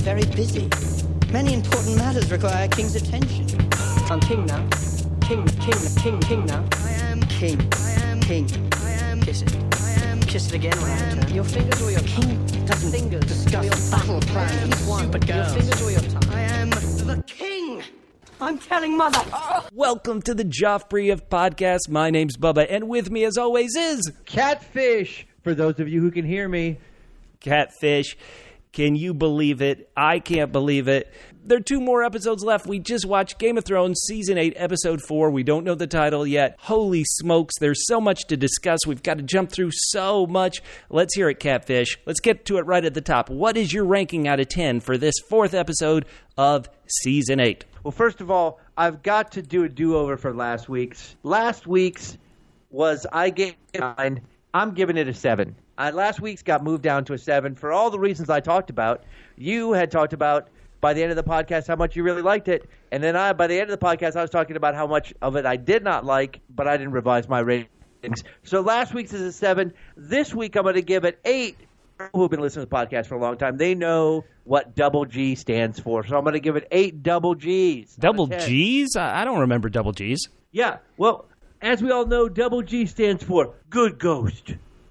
very busy. Many important matters require a king's attention. I'm king now. King now. I am king. I am king. I am Kiss it. I am Kiss it again when I return. your fingers or your king doesn't Fingers. discuss battle plans with stupid Your girls. fingers or your tongue. I am the king. I'm telling mother. Welcome to the Joffrey of Podcasts. My name's Bubba, and with me, as always, is Catfish, for those of you who can hear me. Catfish. Can you believe it? I can't believe it. There are 2 more episodes left. We just watched Game of Thrones Season 8, Episode 4. We don't know the title yet. Holy smokes, there's so much to discuss. We've got to jump through so much. Let's hear it, Catfish. Let's get to it right at the top. What is your ranking out of 10 for this 4th episode of Season 8? Well, first of all, I've got to do a do-over for last week's. Last week's was I gave it a 9. I'm giving it a 7. Last week's got moved down to a 7 for all the reasons I talked about. You had talked about by the end of the podcast how much you really liked it, and then by the end of the podcast I was talking about how much of it I did not like, but I didn't revise my ratings. So last week's is a 7. This week I'm going to give it 8. People who've been listening to the podcast for a long time, they know what double G stands for. So I'm going to give it 8 double Gs. Double Gs? I don't remember double Gs. Yeah, well, as we all know, double G stands for good ghost.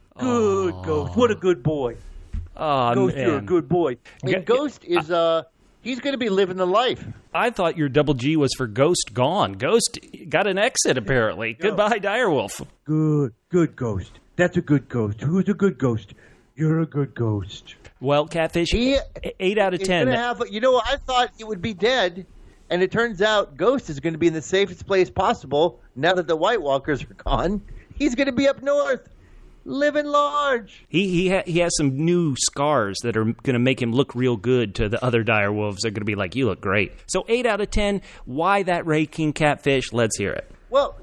Good ghost. What a good boy. Oh, Ghost, man. you're a good boy. And Ghost is, he's going to be living the life. I thought your double G was for Ghost Gone. Ghost got an exit, apparently. Goodbye, Direwolf. Good ghost. That's a good ghost. Who's a good ghost? You're a good ghost. Well, Catfish, He 8 out of He's 10. going to have, I thought it would be dead, and it turns out Ghost is going to be in the safest place possible now that the White Walkers are gone. He's going to be up north, living large. He has some new scars that are going to make him look real good to the other direwolves. They're going to be like, you look great. So 8 out of 10. Why that ranking, Catfish? Let's hear it. Well,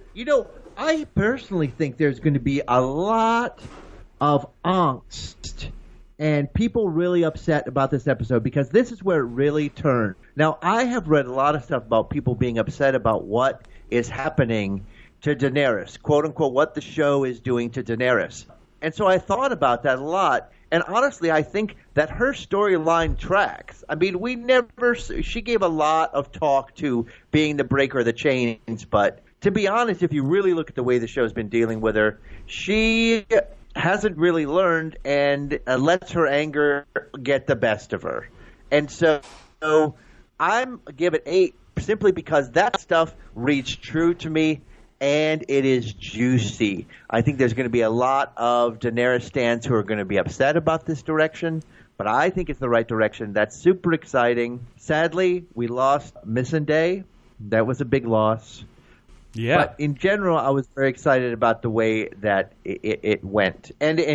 I personally think there's going to be a lot of angst and people really upset about this episode because this is where it really turned. Now, I have read a lot of stuff about people being upset about what is happening to Daenerys, quote unquote, what the show is doing to Daenerys. And so I thought about that a lot. And honestly, I think that her storyline tracks. I mean, she gave a lot of talk to being the breaker of the chains. But to be honest, if you really look at the way the show's been dealing with her, she hasn't really learned and lets her anger get the best of her. And so I'm give it 8 simply because that stuff reads true to me and it is juicy. I think there's going to be a lot of Daenerys stans who are going to be upset about this direction, but I think it's the right direction. That's super exciting. Sadly, we lost Missandei. That was a big loss. Yeah. But in general, I was very excited about the way that it went. And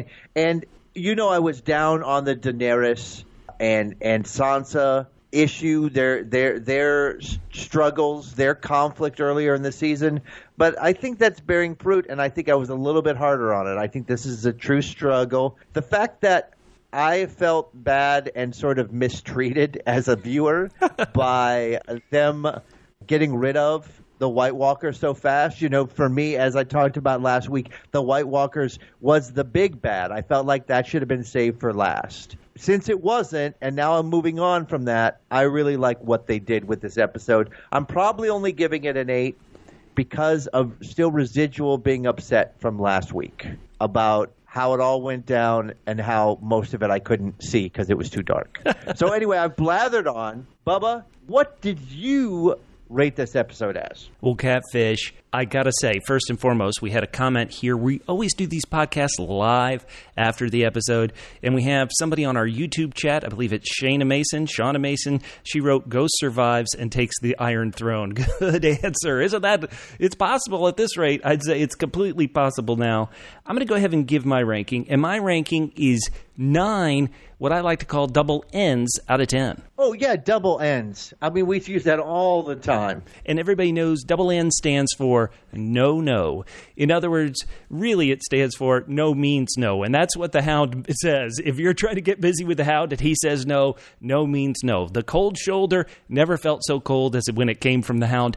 I was down on the Daenerys and Sansa issue, their struggles, their conflict earlier in the season. But I think that's bearing fruit, and I think I was a little bit harder on it. I think this is a true struggle. The fact that I felt bad and sort of mistreated as a viewer by them getting rid of the White Walkers so fast. For me, as I talked about last week, the White Walkers was the big bad. I felt like that should have been saved for last. Since it wasn't, and now I'm moving on from that, I really like what they did with this episode. I'm probably only giving it an 8 because of still residual being upset from last week about how it all went down and how most of it I couldn't see because it was too dark. So anyway, I've blathered on. Bubba, what did you rate this episode as? Well, Catfish, I gotta say, first and foremost, we had a comment here. We always do these podcasts live after the episode, and we have somebody on our YouTube chat. I believe it's Shauna Mason. She wrote, Ghost survives and takes the Iron Throne. Good answer. Isn't that? It's possible at this rate. I'd say it's completely possible now. I'm going to go ahead and give my ranking, and my ranking is 9, what I like to call double N's out of 10. Oh, yeah, double N's. I mean, we use that all the time. And everybody knows double N stands for no. In other words, really it stands for no means no. And that's what the Hound says. If you're trying to get busy with the Hound and he says no, no means no. The cold shoulder never felt so cold as when it came from the Hound.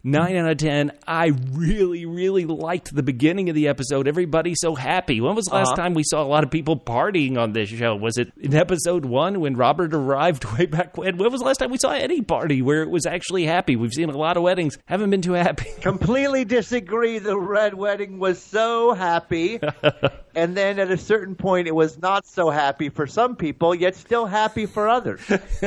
9 out of 10. I really, really liked the beginning of the episode. Everybody's so happy. When was the last time we saw a lot of people partying on this show? Was it in episode 1 when Robert arrived way back when? When was the last time we saw any party where it was actually happy? We've seen a lot of weddings. Haven't been too happy. Completely disagree. The red wedding was so happy. And then at a certain point, it was not so happy for some people, yet still happy for others.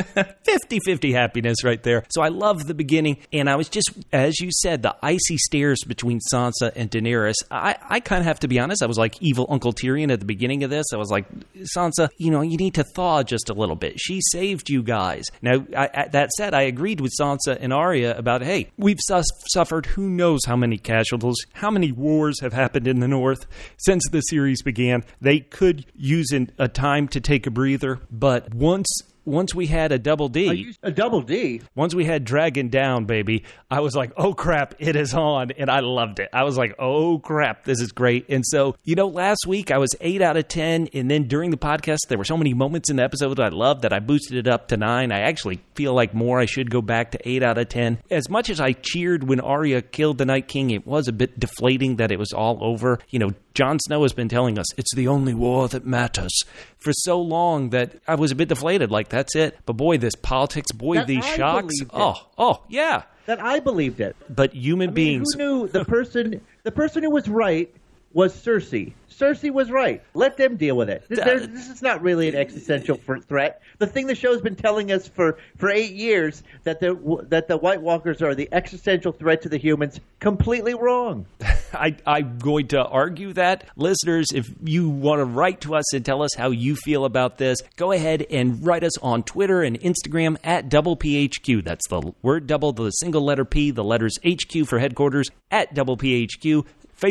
50-50 happiness right there. So I love the beginning. And I was just, as you said, the icy stares between Sansa and Daenerys. I kind of have to be honest. I was like evil Uncle Tyrion at the beginning of this. I was like, Sansa, you need to thaw just a little bit. She saved you guys. Now, that said, I agreed with Sansa and Arya about, hey, we've suffered who knows how many casualties, how many wars have happened in the North since the series began. They could use a time to take a breather, but once we had a double D. A double D? Once we had Dragon Down, baby, I was like, oh, crap, it is on. And I loved it. I was like, oh, crap, this is great. And so, last week I was 8 out of 10. And then during the podcast, there were so many moments in the episode I loved that I boosted it up to 9. I actually feel like I should go back to 8 out of 10. As much as I cheered when Arya killed the Night King, it was a bit deflating that it was all over. Jon Snow has been telling us it's the only war that matters for so long that I was a bit deflated. Like, that's it. But boy, this politics, these shocks. Oh, yeah. That I believed it. But human beings. Who knew the person who was right was Cersei. Cersei was right. Let them deal with it. This is not really an existential threat. The thing the show's been telling us for 8 years that the White Walkers are the existential threat to the humans, completely wrong. I'm going to argue that. Listeners, if you want to write to us and tell us how you feel about this, go ahead and write us on Twitter and Instagram at DoublePHQ. That's the word double, the single letter P, the letters HQ for headquarters, at DoublePHQ.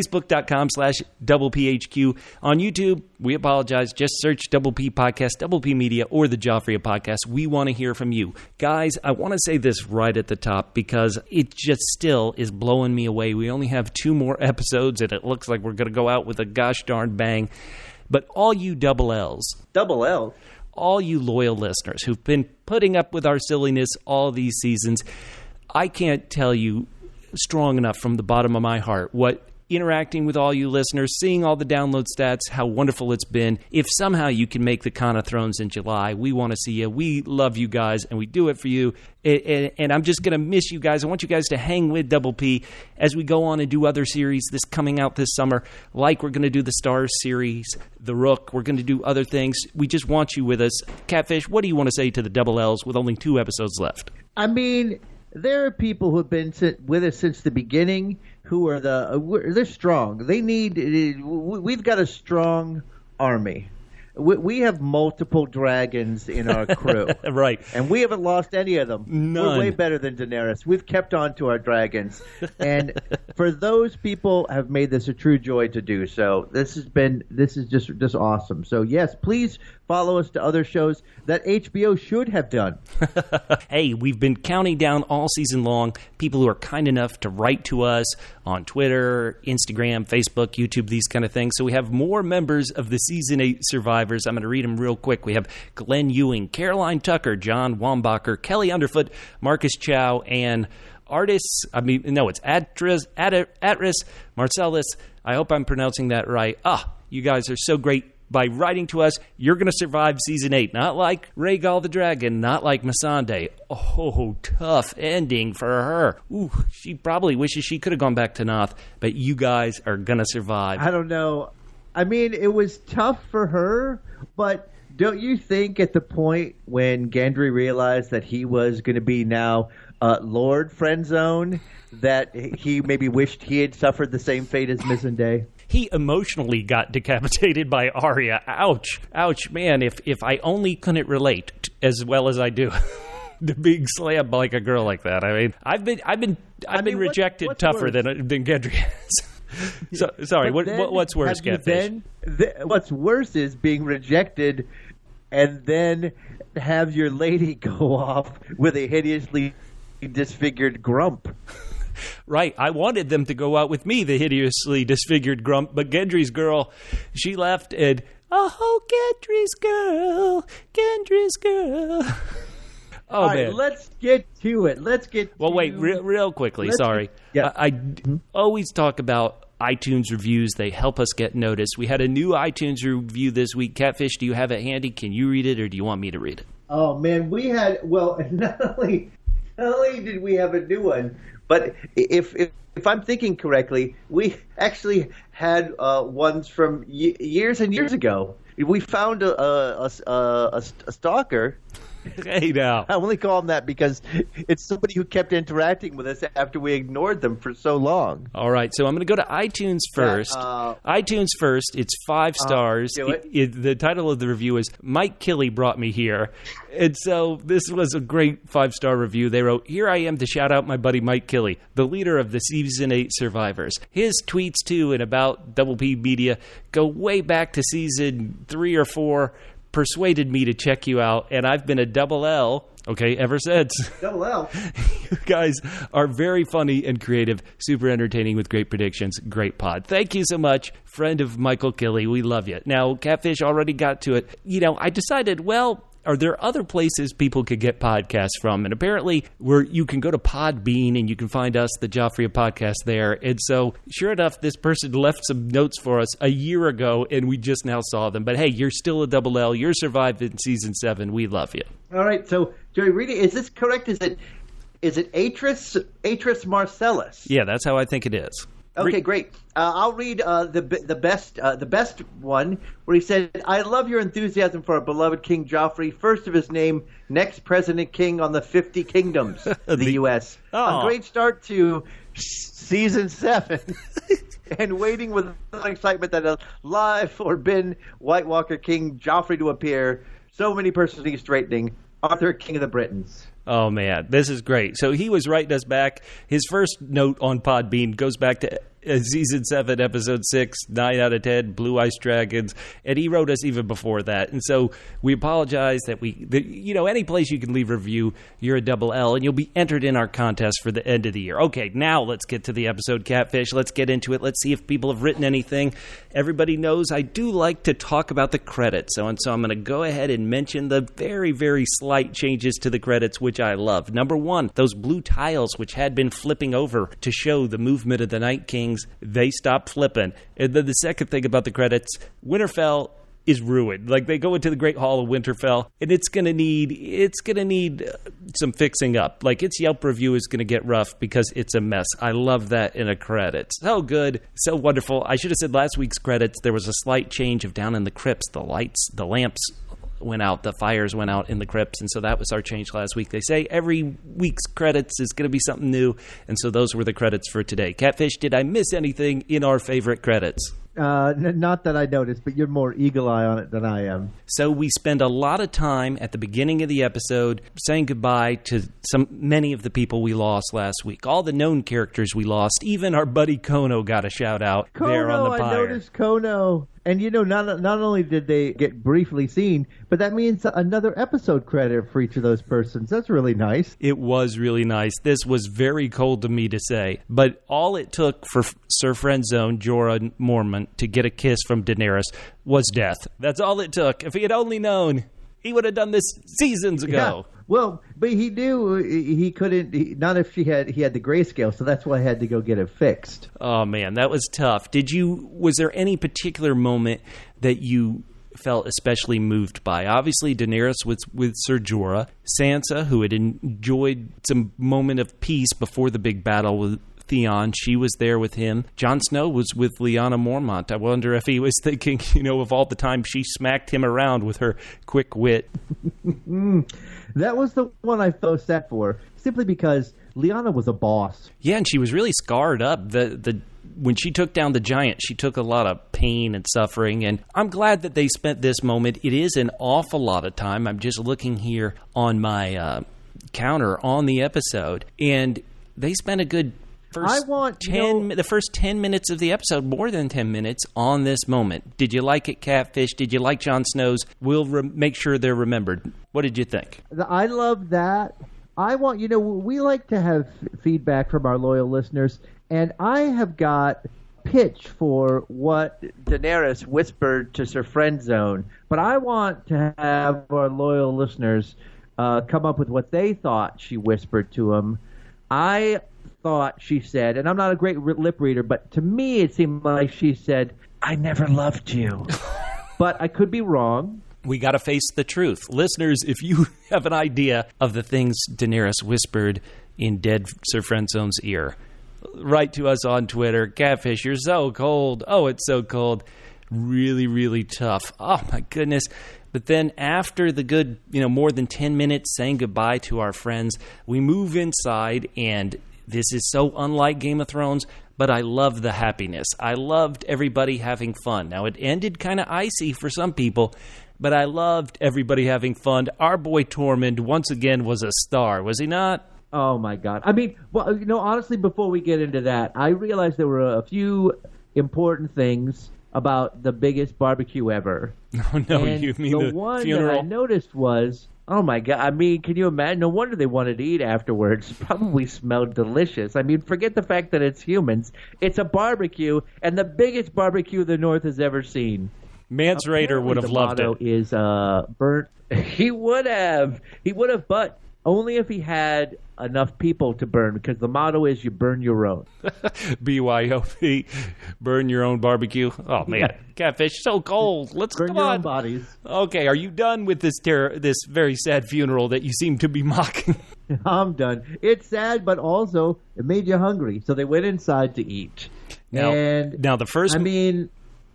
Facebook.com/DoublePHQ. On YouTube, we apologize. Just search Double P Podcast, Double P Media, or the Joffrey Podcast. We want to hear from you. Guys, I want to say this right at the top because it just still is blowing me away. We only have 2 more episodes, and it looks like we're going to go out with a gosh darn bang. But all you double L's. Double L? All you loyal listeners who've been putting up with our silliness all these seasons, I can't tell you strong enough from the bottom of my heart what interacting with all you listeners, seeing all the download stats, how wonderful it's been. If somehow you can make the Con of Thrones in July, we want to see you. We love you guys, and we do it for you. And I'm just going to miss you guys. I want you guys to hang with Double P as we go on and do other series coming out this summer. Like we're going to do the Stars series, The Rook. We're going to do other things. We just want you with us. Catfish, what do you want to say to the Double L's with only 2 episodes left? I mean, there are people who have been with us since the beginning who are they're strong. We've got a strong army. We have multiple dragons in our crew. Right. And we haven't lost any of them. None. We're way better than Daenerys. We've kept on to our dragons. And for those people have made this a true joy to do so. This is just awesome. So yes, please follow us to other shows that HBO should have done. Hey, we've been counting down all season long people who are kind enough to write to us on Twitter, Instagram, Facebook, YouTube, these kind of things. So we have more members of the Season 8 survivors. I'm going to read them real quick. We have Glenn Ewing, Caroline Tucker, John Wambacher, Kelly Underfoot, Marcus Chow, and Atris Marcellus. I hope I'm pronouncing that right. You guys are so great. By writing to us, you're going to survive Season 8. Not like Rhaegal the Dragon, not like Missandei. Oh, tough ending for her. Ooh, she probably wishes she could have gone back to Noth, but you guys are going to survive. I don't know. I mean, it was tough for her, but don't you think at the point when Gendry realized that he was going to be now Lord Friendzone, that he maybe wished he had suffered the same fate as Missandei? He emotionally got decapitated by Arya. Ouch. Ouch, man, if I only couldn't relate as well as I do to being slammed like a girl like that. I mean, I've been rejected what's tougher than Gendry has. So, sorry, what's worse, Catfish? What's worse is being rejected and then have your lady go off with a hideously disfigured grump. Right, I wanted them to go out with me, the hideously disfigured grump, but Gendry's girl, she left and, oh, Gendry's girl. Oh, All right, man. let's get to it. Well, wait, real quickly. Let's- Sorry. Yeah. I always talk about iTunes reviews. They help us get noticed. We had a new iTunes review this week. Catfish, do you have it handy? Can you read it, or do you want me to read it? Oh man, we had not only did we have a new one, But if I'm thinking correctly, we actually had ones from years and years ago. We found a stalker. Hey, now. I only call him that because it's somebody who kept interacting with us after we ignored them for so long. All right, so I'm going to go to iTunes first. iTunes first. It's 5 stars. do it. The title of the review is "Mike Killey Brought Me Here," and so this was a great 5-star review. They wrote, "Here I am to shout out my buddy Mike Killey, the leader of the Season 8 survivors. His tweets to and about Double P Media go way back to Season 3 or 4. Persuaded me to check you out, and I've been a Double L, okay, ever since." Double L. You guys are very funny and creative, super entertaining with great predictions. Great pod. Thank you so much, friend of Michael Killey. We love you. Now, Catfish already got to it. I decided, well, are there other places people could get podcasts from? And apparently, you can go to Podbean and you can find us, the Joffrey podcast, there. And so, sure enough, this person left some notes for us a year ago, and we just now saw them. But hey, you're still a Double L. You're survived in Season 7. We love you. All right, so Joey, read it. Is this correct? Is it Atris Marcellus? Yeah, that's how I think it is. Okay, great. I'll read the best one, where he said, "I love your enthusiasm for our beloved King Joffrey, first of his name, next President King on the 50 Kingdoms of the U.S. Aw. A great start to Season 7." And waiting with excitement that a live or been White Walker King Joffrey to appear. So many personally straightening. Arthur, King of the Britons. Oh, man, this is great. So he was writing us back. His first note on Podbean goes back to Season 7, Episode 6, 9 out of 10, Blue Ice Dragons. And he wrote us even before that. And so we apologize that any place you can leave a review, you're a Double L, and you'll be entered in our contest for the end of the year. Okay, now let's get to the episode, Catfish. Let's get into it. Let's see if people have written anything. Everybody knows I do like to talk about the credits. So I'm going to go ahead and mention the very, very slight changes to the credits, which I love. Number 1, those blue tiles, which had been flipping over to show the movement of the Night Kings, they stopped flipping. And then the second thing about the credits, Winterfell is ruined. Like, they go into the Great Hall of Winterfell, and it's gonna need some fixing up. Like, its Yelp review is gonna get rough because it's a mess. I love that in a credit. So good, so wonderful. I should have said last week's credits, there was a slight change of down in the crypts, the lamps went out, the fires went out in the crypts, and so that was our change last week. They say every week's credits is going to be something new, and so those were the credits for today. Catfish, did I miss anything in our favorite credits? Not that I noticed, but you're more eagle eye on it than I am. So we spend a lot of time at the beginning of the episode saying goodbye to many of the people we lost last week. All the known characters we lost. Even our buddy Kono got a shout out there on the pyre. I noticed Kono. And not only did they get briefly seen, but that means another episode credit for each of those persons. That's really nice. It was really nice. This was very cold to me to say, but all it took for Sir Friendzone Jorah Mormont to get a kiss from Daenerys was death. That's all it took. If he had only known, he would have done this seasons ago. Yeah. Well, but he knew he couldn't. Not if he had the grayscale, so that's why I had to go get it fixed. Oh man, that was tough. Was there any particular moment that you felt especially moved by? Obviously, Daenerys was with Ser Jorah, Sansa, who had enjoyed some moment of peace before the big battle with Theon. She was there with him. Jon Snow was with Lyanna Mormont. I wonder if he was thinking, of all the time she smacked him around with her quick wit. That was the one I felt sad for, simply because Lyanna was a boss. Yeah, and she was really scarred up. When she took down the giant, she took a lot of pain and suffering, and I'm glad that they spent this moment. It is an awful lot of time. I'm just looking here on my counter on the episode, and they spent a good the first 10 minutes of the episode, more than 10 minutes, on this moment. Did you like it, Catfish? Did you like Jon Snow's? We'll make sure they're remembered. What did you think? I love that. We like to have feedback from our loyal listeners, and I have got pitch for what Daenerys whispered to Sir Friendzone, but I want to have our loyal listeners come up with what they thought she whispered to him. I thought she said, and I'm not a great lip reader, but to me it seemed like she said, "I never loved you." But I could be wrong. We got to face the truth. Listeners, if you have an idea of the things Daenerys whispered in dead Sir Friendzone's ear, write to us on Twitter. Catfish, you're so cold. Oh, it's so cold. Really, really tough. Oh, my goodness. But then after the good, more than 10 minutes saying goodbye to our friends, we move inside, and this is so unlike Game of Thrones, but I love the happiness. I loved everybody having fun. Now, it ended kind of icy for some people, but I loved everybody having fun. Our boy Tormund, once again, was a star, was he not? Oh, my God. I mean, well, honestly, before we get into that, I realized there were a few important things about the biggest barbecue ever. No, and you mean the one funeral? that I noticed was, oh my God, I mean, can you imagine? No wonder they wanted to eat afterwards. Probably smelled delicious. I mean, forget the fact that it's humans. It's a barbecue, and the biggest barbecue the North has ever seen. Mance Rayder would have loved it. Is burnt. He would have, but only if he had enough people to burn, because the motto is you burn your own. BYOB, burn your own barbecue. Oh, man, Yeah. Catfish, so cold. Let's Burn come your on. own bodies. Okay, are you done with this this very sad funeral that you seem to be mocking? I'm done. It's sad, but also it made you hungry, so they went inside to eat. Now the first... I mean...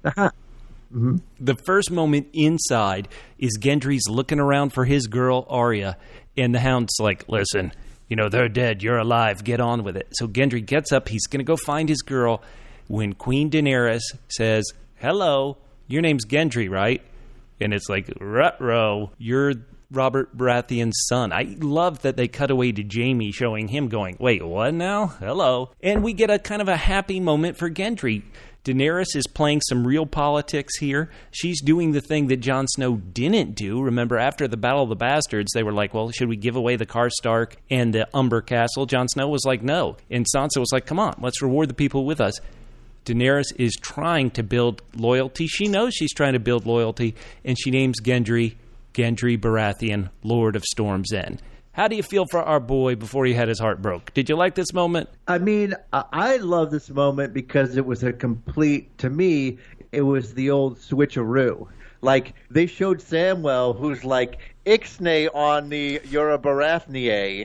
The first moment inside is Gendry's looking around for his girl, Arya, and the Hound's like, listen, they're dead, you're alive, get on with it. So Gendry gets up, he's going to go find his girl, when Queen Daenerys says, hello, your name's Gendry, right? And it's like, ruh-roh, you're Robert Baratheon's son. I love that they cut away to Jaime showing him going, wait, what now? Hello. And we get a kind of a happy moment for Gendry. Daenerys is playing some real politics here. She's doing the thing that Jon Snow didn't do. Remember, after the Battle of the Bastards, they were like, well, should we give away the Karstark and the Umber Castle? Jon Snow was like, no. And Sansa was like, come on, let's reward the people with us. Daenerys is trying to build loyalty. She knows she's trying to build loyalty, and she names Gendry Baratheon, Lord of Storm's End. How do you feel for our boy before he had his heart broke? Did you like this moment? I mean, I love this moment because it was to me, it was the old switcheroo. Like, they showed Samwell, who's like Ixnay on the You're a Baratheon.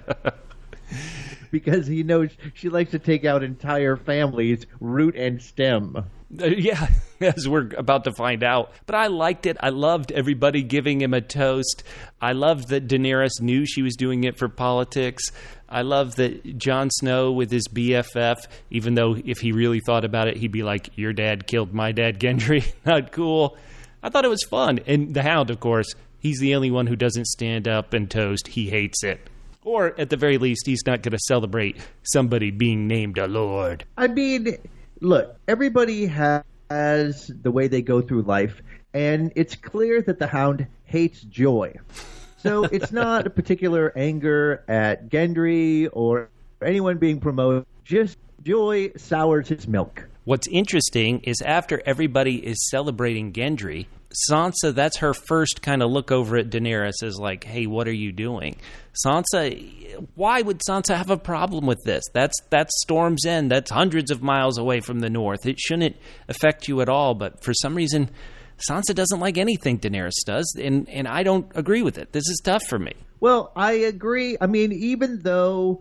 Because he knows she likes to take out entire families, root and stem. Yeah, as we're about to find out. But I liked it. I loved everybody giving him a toast. I loved that Daenerys knew she was doing it for politics. I love that Jon Snow with his BFF, even though if he really thought about it, he'd be like, your dad killed my dad, Gendry. Not cool. I thought it was fun. And the Hound, of course, he's the only one who doesn't stand up and toast. He hates it. Or, at the very least, he's not going to celebrate somebody being named a lord. I mean, look, everybody has the way they go through life, and it's clear that the Hound hates joy. So it's not a particular anger at Gendry or anyone being promoted. Just joy sours his milk. What's interesting is after everybody is celebrating Gendry, Sansa, that's her first kind of look over at Daenerys as like, hey, what are you doing? Sansa, why would Sansa have a problem with this? That's Storm's End. That's hundreds of miles away from the north. It shouldn't affect you at all. But for some reason, Sansa doesn't like anything Daenerys does, and I don't agree with it. This is tough for me. Well, I agree. I mean, even though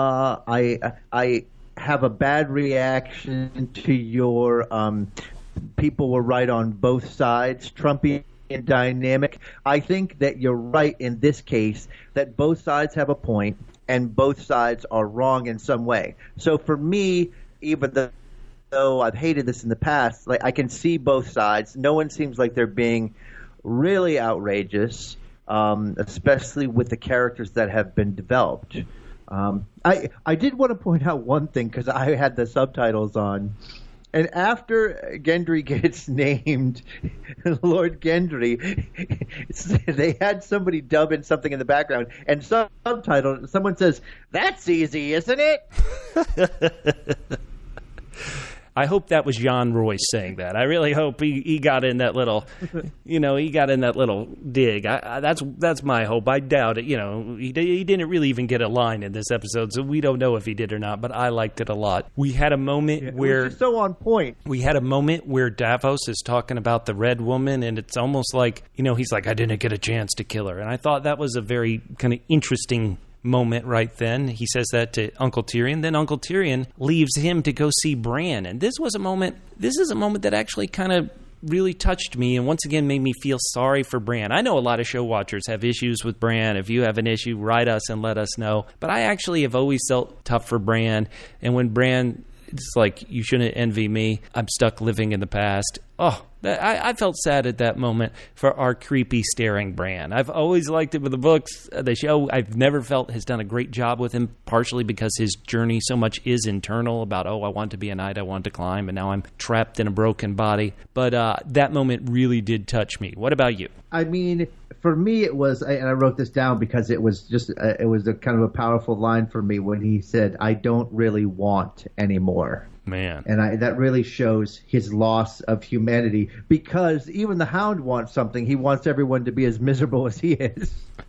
I have a bad reaction to your people were right on both sides, Trumpian dynamic. I think that you're right in this case, that both sides have a point and both sides are wrong in some way. So for me, even though I've hated this in the past, like I can see both sides. No one seems like they're being really outrageous, especially with the characters that have been developed. I did want to point out one thing because I had the subtitles on. And after Gendry gets named Lord Gendry, they had somebody dub in something in the background and subtitle. Someone says, "That's easy, isn't it?" I hope that was Jan Royce saying that. I really hope he got in that little, he got in that little dig. That's my hope. I doubt it. He didn't really even get a line in this episode, so we don't know if he did or not, but I liked it a lot. We had a moment where... It was just so on point. We had a moment where Davos is talking about the red woman, and it's almost like, he's like, I didn't get a chance to kill her. And I thought that was a very kind of interesting moment right then. He says that to Uncle Tyrion. Then Uncle Tyrion leaves him to go see Bran. And this is a moment that actually kind of really touched me and once again made me feel sorry for Bran. I know a lot of show watchers have issues with Bran. If you have an issue, write us and let us know. But I actually have always felt tough for Bran. And when Bran, it's like, you shouldn't envy me, I'm stuck living in the past. I felt sad at that moment for our creepy, staring Bran. I've always liked it with the books. The show, I've never felt has done a great job with him, partially because his journey so much is internal about, I want to be a knight, I want to climb, and now I'm trapped in a broken body. But that moment really did touch me. What about you? I mean, for me, it was, and I wrote this down because it was just, it was a kind of a powerful line for me when he said, I don't really want anymore. Man. And that really shows his loss of humanity, because even the Hound wants something. He wants everyone to be as miserable as he is.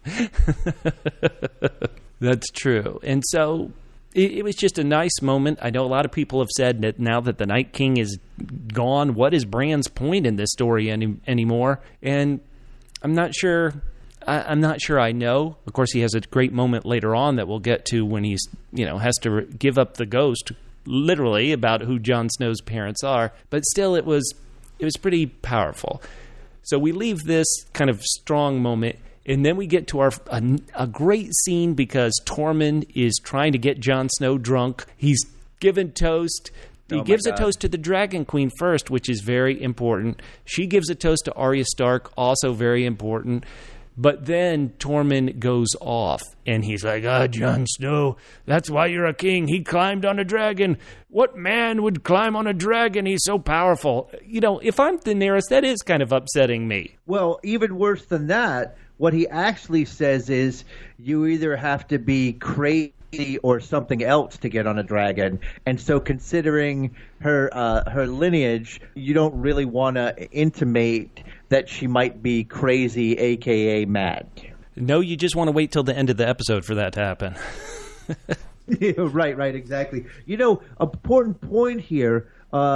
That's true. And so it was just a nice moment. I know a lot of people have said that now that the Night King is gone, what is Bran's point in this story anymore? And I'm not sure. I'm not sure I know. Of course, he has a great moment later on that we'll get to when he's, has to give up the ghost, literally, about who Jon Snow's parents are. But still, it was pretty powerful. So we leave this kind of strong moment, and then we get to a great scene because Tormund is trying to get Jon Snow drunk. He's given toast. He gives a toast to the Dragon Queen first, which is very important. She gives a toast to Arya Stark, also very important. But then Tormund goes off, and he's like, Jon Snow, that's why you're a king. He climbed on a dragon. What man would climb on a dragon? He's so powerful. If I'm Daenerys, that is kind of upsetting me. Well, even worse than that, what he actually says is, you either have to be crazy or something else to get on a dragon. And so considering her lineage, you don't really want to intimate that she might be crazy, a.k.a. mad. No, you just want to wait till the end of the episode for that to happen. Right, exactly. An important point here,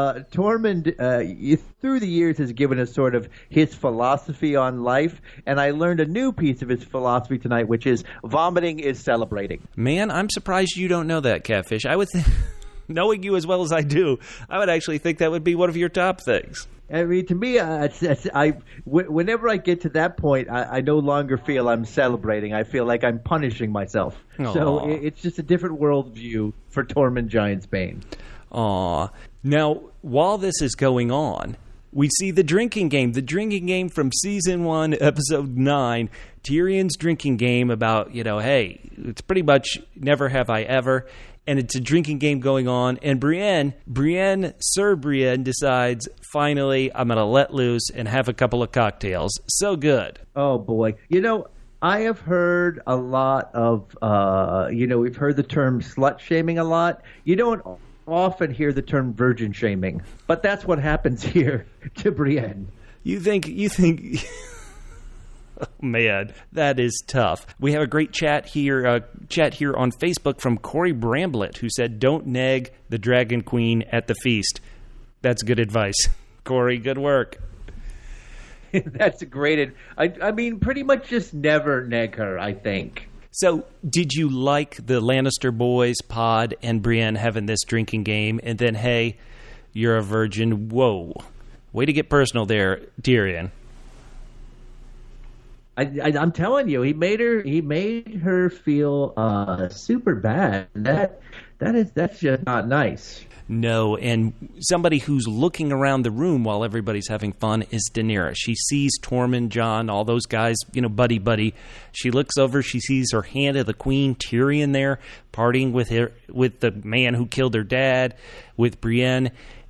Tormund, through the years, has given us sort of his philosophy on life, and I learned a new piece of his philosophy tonight, which is vomiting is celebrating. Man, I'm surprised you don't know that, Catfish. I would think, knowing you as well as I do, I would actually think that would be one of your top things. I mean, to me, whenever I get to that point, I no longer feel I'm celebrating. I feel like I'm punishing myself. Aww. So it's just a different worldview for Tormund Giantsbane. Aw. Now, while this is going on, we see the drinking game from Season 1, Episode 9, Tyrion's drinking game about, hey, it's pretty much never have I ever, and it's a drinking game going on, and Sir Brienne decides, finally, I'm going to let loose and have a couple of cocktails. So good. Oh, boy. I have heard a lot of, we've heard the term slut-shaming a lot. You don't often hear the term virgin shaming, but that's what happens here to Brienne. You think oh, man, that is tough. We have a great chat here on Facebook from Corey Bramblett, who said, don't neg the Dragon Queen at the feast. That's good advice. Corey, good work. That's great. I mean, pretty much just never neg her, I think. So, did you like the Lannister boys, Pod, and Brienne having this drinking game, and then, hey, you're a virgin? Whoa. Way to get personal there, Tyrion. I'm telling you, he made her feel super bad. That's just not nice. No, and somebody who's looking around the room while everybody's having fun is Daenerys. She sees Tormund, Jon, all those guys, buddy. She looks over, she sees her Hand of the Queen, Tyrion there, partying with the man who killed her dad, with Brienne.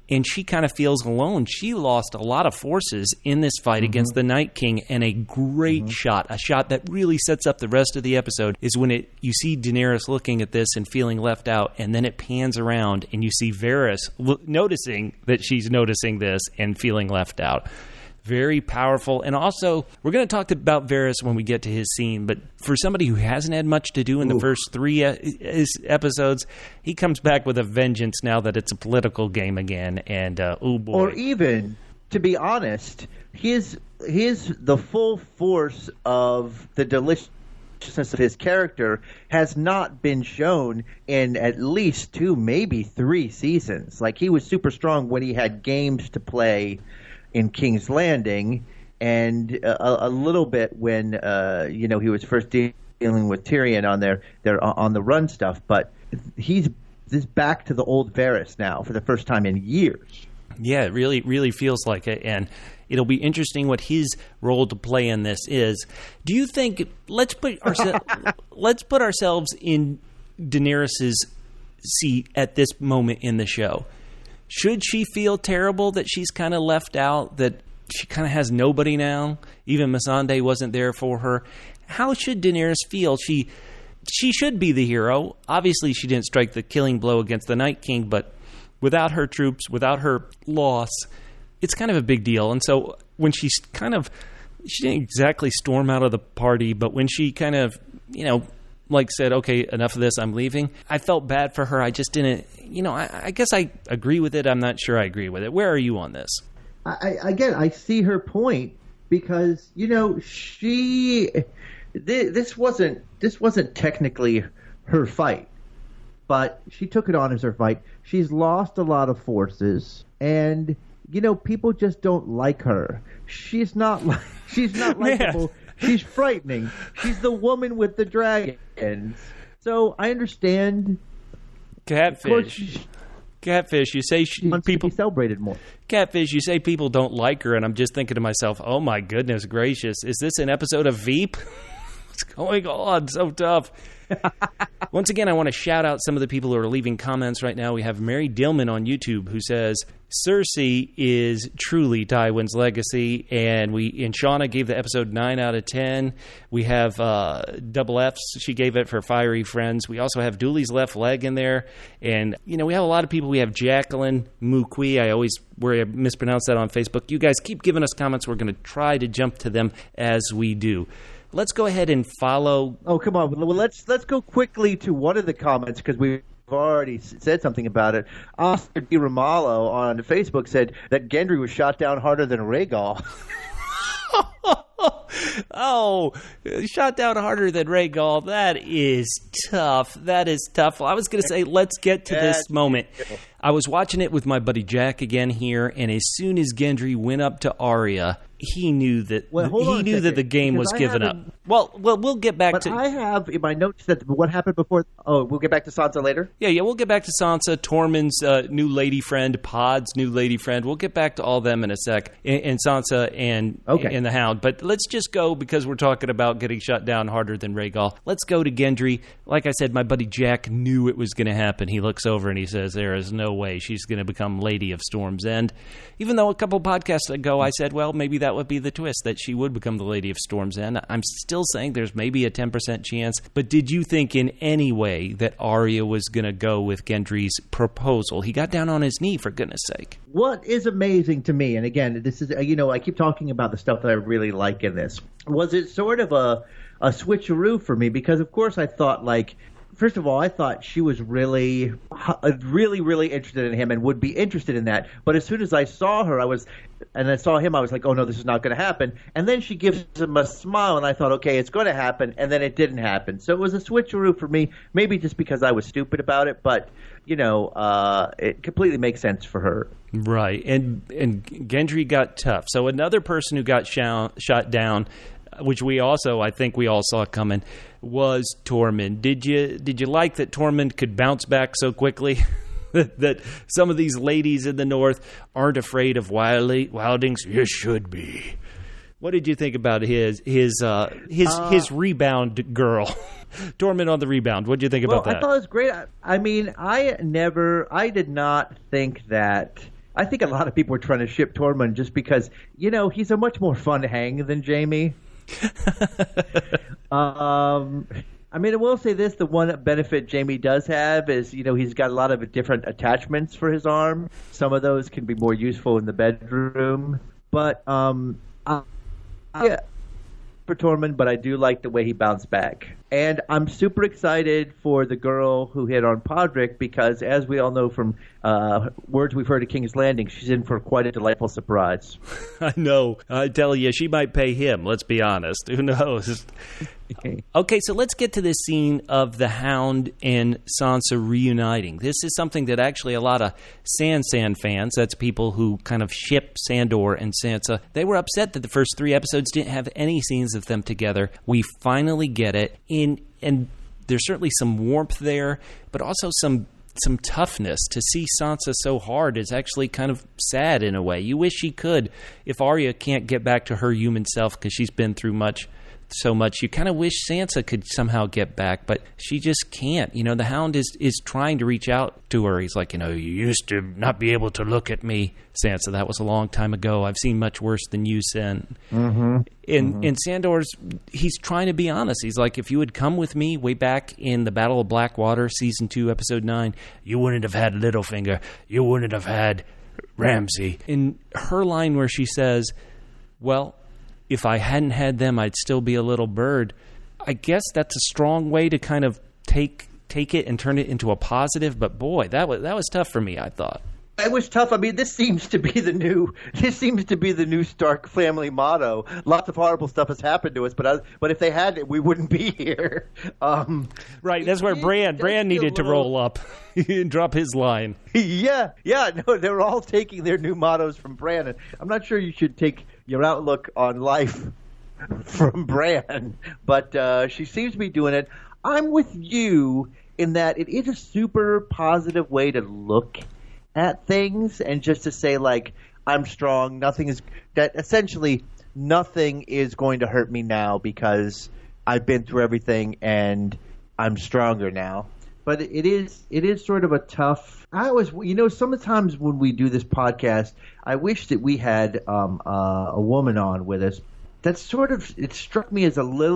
and she kind of feels alone. She lost a lot of forces in this fight against the Night King, and a great shot, a shot that really sets up the rest of the episode, is when you see Daenerys looking at this and feeling left out, and then it pans around, and you see Varys noticing that she's noticing this and feeling left out. Very powerful. And also, we're going to talk about Varys when we get to his scene, but for somebody who hasn't had much to do in the first 3 episodes, he comes back with a vengeance now that it's a political game again, and oh boy. Or even, to be honest, the full force of the deliciousness of his character has not been shown in at least 2, maybe 3 seasons. Like, he was super strong when he had games to play in King's Landing, and a little bit when he was first dealing with Tyrion on their on the run stuff. But he's back to the old Varys now for the first time in years. Yeah, it really, really feels like it, and it'll be interesting what his role to play in this is. Do you think? Let's put ourselves in Daenerys's seat at this moment in the show. Should she feel terrible that she's kind of left out, that she kind of has nobody now? Even Missandei wasn't there for her. How should Daenerys feel? She should be the hero. Obviously, she didn't strike the killing blow against the Night King, but without her troops, without her loss, it's kind of a big deal. And so when she didn't exactly storm out of the party, but when she kind of, said, okay, enough of this, I'm leaving, I felt bad for her. I just didn't, I guess I agree with it. I'm not sure I agree with it. Where are you on this? I see her point, because, this wasn't technically her fight, but she took it on as her fight. She's lost a lot of forces, and, people just don't like her. She's not likable. She's frightening. She's the woman with the dragons. So I understand. Catfish. You say people be celebrated more. Catfish. You say people don't like her, and I'm just thinking to myself, oh my goodness gracious, is this an episode of Veep? What's going on? So tough. Once again, I want to shout out some of the people who are leaving comments right now. We have Mary Dillman on YouTube who says, Cersei is truly Tywin's legacy, and Shauna gave the episode 9 out of 10. We have Double F's. She gave it for Fiery Friends. We also have Dooley's Left Leg in there, and we have a lot of people. We have Jacqueline Mukui. I always worry I mispronounce that on Facebook. You guys keep giving us comments. We're going to try to jump to them as we do. Let's go ahead and follow. Oh, come on. Well, let's go quickly to one of the comments, because we've already said something about it. Oscar Di Romalo on Facebook said that Gendry was shot down harder than Rhaegal. Oh, shot down harder than Rhaegal. That is tough. Well, I was going to say, let's get to this moment. I was watching it with my buddy Jack again here, and as soon as Gendry went up to Arya, he knew that the game was given up. Well, we'll get back to. I have in my notes that what happened before. Oh, we'll get back to Sansa later. Yeah, we'll get back to Sansa, Tormund's new lady friend, Pod's new lady friend. We'll get back to all them in a sec, and Sansa and the Hound. But let's just go, because we're talking about getting shot down harder than Rhaegal. Let's go to Gendry. Like I said, my buddy Jack knew it was going to happen. He looks over and he says, "There is no way she's going to become Lady of Storm's End." Even though a couple podcasts ago I said, well, maybe that would be the twist, that she would become the Lady of Storm's End. I'm still saying there's maybe a 10% chance. But did you think in any way that Arya was going to go with Gendry's proposal? He got down on his knee, for goodness sake. What is amazing to me, and again, this is, I keep talking about the stuff that I really like in this, was it sort of a switcheroo for me, because of course I thought, first of all, I thought she was really, really, really interested in him and would be interested in that. But as soon as I saw her, I saw him, I was like, oh no, this is not going to happen. And then she gives him a smile, and I thought, okay, it's going to happen. And then it didn't happen. So it was a switcheroo for me, maybe just because I was stupid about it. But, it completely makes sense for her. Right. And Gendry got tough. So another person who got shot down, which I think we all saw coming, was Tormund. Did you like that Tormund could bounce back so quickly? That some of these ladies in the north aren't afraid of wildlings? You should be. What did you think about his rebound girl? Tormund on the rebound. What did you think about that? I thought it was great. I mean, I did not think that I think a lot of people are trying to ship Tormund just because, he's a much more fun hang than Jaime. I mean, I will say this: the one benefit Jaime does have is, he's got a lot of different attachments for his arm. Some of those can be more useful in the bedroom. But yeah, for Tormund, but I do like the way he bounced back. And I'm super excited for the girl who hit on Podrick because, as we all know from words we've heard at King's Landing, she's in for quite a delightful surprise. I know. I tell you, she might pay him, let's be honest. Who knows? Okay, so let's get to this scene of the Hound and Sansa reuniting. This is something that actually a lot of Sand fans, that's people who kind of ship Sandor and Sansa, they were upset that the first 3 episodes didn't have any scenes of them together. We finally get it. And there's certainly some warmth there, but also some toughness. To see Sansa so hard is actually kind of sad in a way. You wish she could. If Arya can't get back to her human self because she's been through so much, you kind of wish Sansa could somehow get back, but she just can't. The Hound is trying to reach out to her. He's like, you used to not be able to look at me, Sansa. That was a long time ago. I've seen much worse than you, Sen. Mm-hmm. And Sandor's, he's trying to be honest. He's like, if you had come with me way back in the Battle of Blackwater, Season 2, Episode 9, you wouldn't have had Littlefinger. You wouldn't have had Ramsay. In her line where she says, well, if I hadn't had them, I'd still be a little bird. I guess that's a strong way to kind of take it and turn it into a positive. But boy, that was tough for me, I thought. It was tough. I mean, this seems to be the new Stark family motto. Lots of horrible stuff has happened to us, but if they had it, we wouldn't be here. Right. That's where Bran needed to roll up and drop his line. Yeah. No, they're all taking their new mottos from Bran. And I'm not sure you should take your outlook on life from Bran, but she seems to be doing it. I'm with you in that it is a super positive way to look at things, and just to say, like, I'm strong, essentially nothing is going to hurt me now because I've been through everything and I'm stronger now. But it is sort of a tough. Sometimes when we do this podcast, I wish that we had a woman on with us. It just struck me as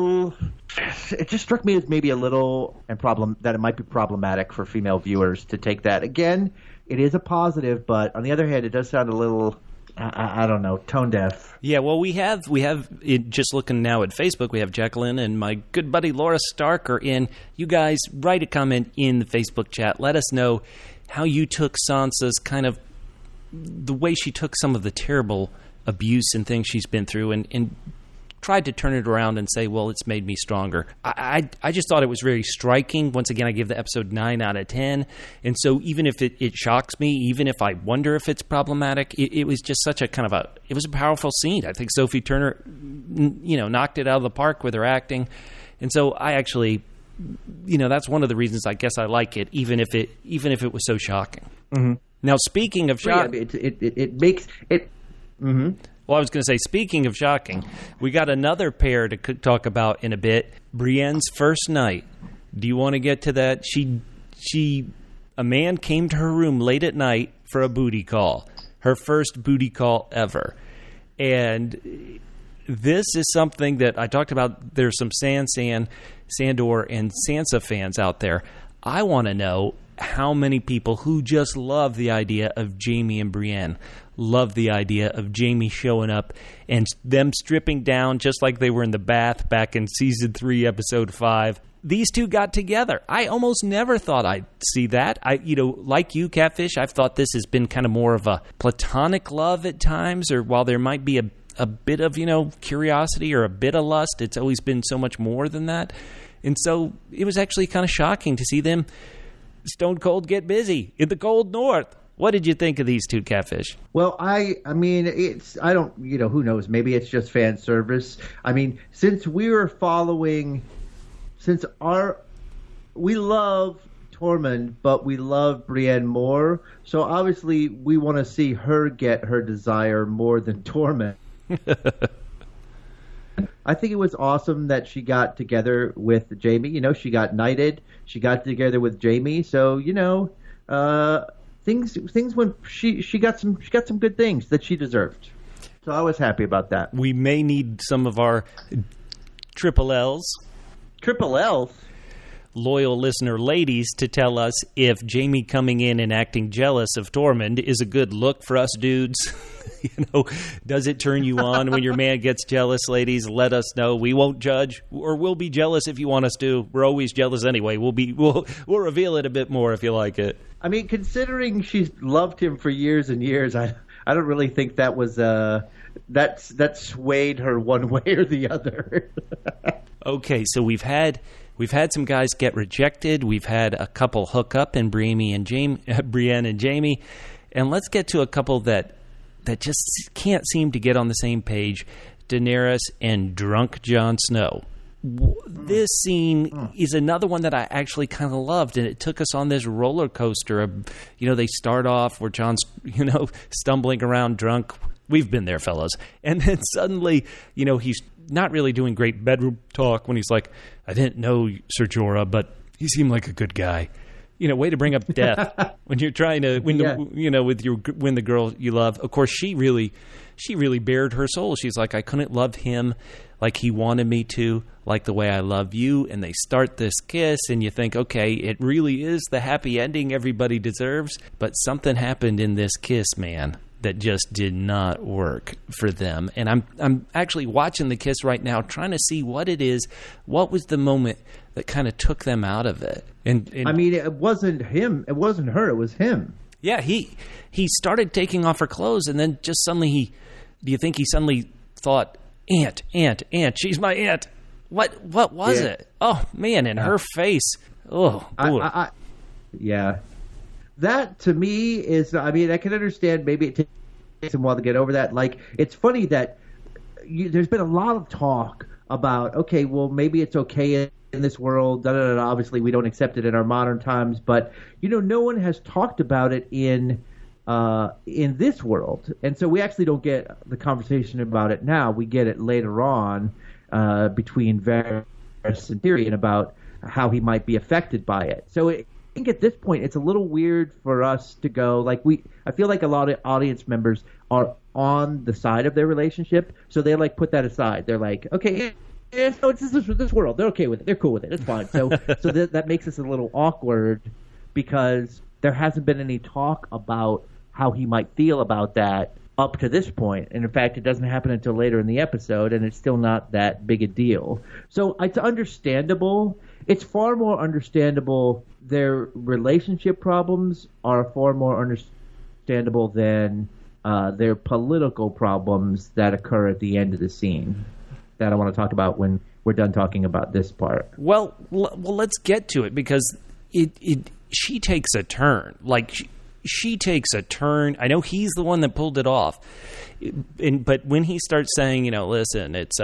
maybe a little that it might be problematic for female viewers to take that. Again, it is a positive, but on the other hand, it does sound a little, I don't know, tone deaf. Yeah, well, we have it, just looking now at Facebook, we have Jacqueline and my good buddy Laura Stark are in. You guys write a comment in the Facebook chat. Let us know how you took Sansa's kind of the way she took some of the terrible abuse and things she's been through and tried to turn it around and say, well, it's made me stronger. I just thought it was very striking. Once again, I give the episode 9 out of 10. And so even if it shocks me, even if I wonder if it's problematic, it was just such a kind of it was a powerful scene. I think Sophie Turner, knocked it out of the park with her acting. And so I actually, that's one of the reasons I guess I like it, even if it was so shocking. Mm-hmm. Now, speaking of shocking, it makes it. Mm-hmm. Well, I was going to say, speaking of shocking, we got another pair to talk about in a bit. Brienne's first night. Do you want to get to that? A man came to her room late at night for a booty call. Her first booty call ever. And this is something that I talked about. There's some Sandor, and Sansa fans out there. I want to know how many people who just love the idea of Jaime and Brienne, love the idea of Jaime showing up and them stripping down just like they were in the bath back in Season 3, Episode 5. These two got together. I almost never thought I'd see that. Like you, Catfish, I've thought this has been kind of more of a platonic love at times, or while there might be a bit of, curiosity or a bit of lust, it's always been so much more than that. And so it was actually kind of shocking to see them stone cold get busy in the cold north. What did you think of these two, Catfish? Well, I mean, who knows? Maybe it's just fan service. I mean, we love Tormund, but we love Brienne more. So obviously we want to see her get her desire more than Tormund. I think it was awesome that she got together with Jaime. She got knighted. She got together with Jaime. So, things went. She got some good things that she deserved. So I was happy about that. We may need some of our triple L's. Triple L's. Loyal listener ladies to tell us if Jamie coming in and acting jealous of Tormund is a good look for us dudes. Does it turn you on when your man gets jealous, ladies? Let us know. We won't judge, or we'll be jealous if you want us to. We're always jealous anyway. We'll reveal it a bit more if you like it. I mean, considering she's loved him for years and years, I don't really think that was that swayed her one way or the other. Okay, so we've had some guys get rejected. We've had a couple hook up in Brienne and Jamie. And let's get to a couple that just can't seem to get on the same page. Daenerys and drunk Jon Snow. This scene is another one that I actually kind of loved, and it took us on this roller coaster of, they start off where Jon's, stumbling around drunk. We've been there, fellas. And then suddenly, he's not really doing great bedroom talk when he's like, I didn't know Ser Jorah, but he seemed like a good guy. Way to bring up death when you're trying to win the girl you love. Of course, she really bared her soul. She's like, I couldn't love him like he wanted me to, like the way I love you. And they start this kiss, and you think, okay, it really is the happy ending everybody deserves. But something happened in this kiss, man, that just did not work for them. And I'm actually watching the kiss right now, trying to see what it is. What was the moment that kind of took them out of it? And I mean, it wasn't him. It wasn't her. It was him. Yeah, he started taking off her clothes, and then just suddenly do you think he suddenly thought, aunt, she's my aunt. What was it? Oh, man, in her face. Oh, boy. Yeah. That, to me, is, I mean, I can understand maybe it takes a while to get over that. Like, it's funny that there's been a lot of talk about, okay, well, maybe it's okay in this world. Obviously, we don't accept it in our modern times. But, no one has talked about it in this world. And so we actually don't get the conversation about it now. We get it later on between Varys and Tyrion about how he might be affected by it. So I think at this point it's a little weird for us to go like I feel like a lot of audience members are on the side of their relationship, so they like put that aside. They're like, okay, so it's this world. They're okay with it. They're cool with it. It's fine. So that makes us a little awkward because there hasn't been any talk about how he might feel about that up to this point. And in fact, it doesn't happen until later in the episode, and it's still not that big a deal. So it's understandable. It's far more understandable. Their relationship problems are far more understandable than their political problems that occur at the end of the scene that I want to talk about when we're done talking about this part. Well, let's get to it because she takes a turn. Like she takes a turn. I know he's the one that pulled it off, but when he starts saying, listen, it's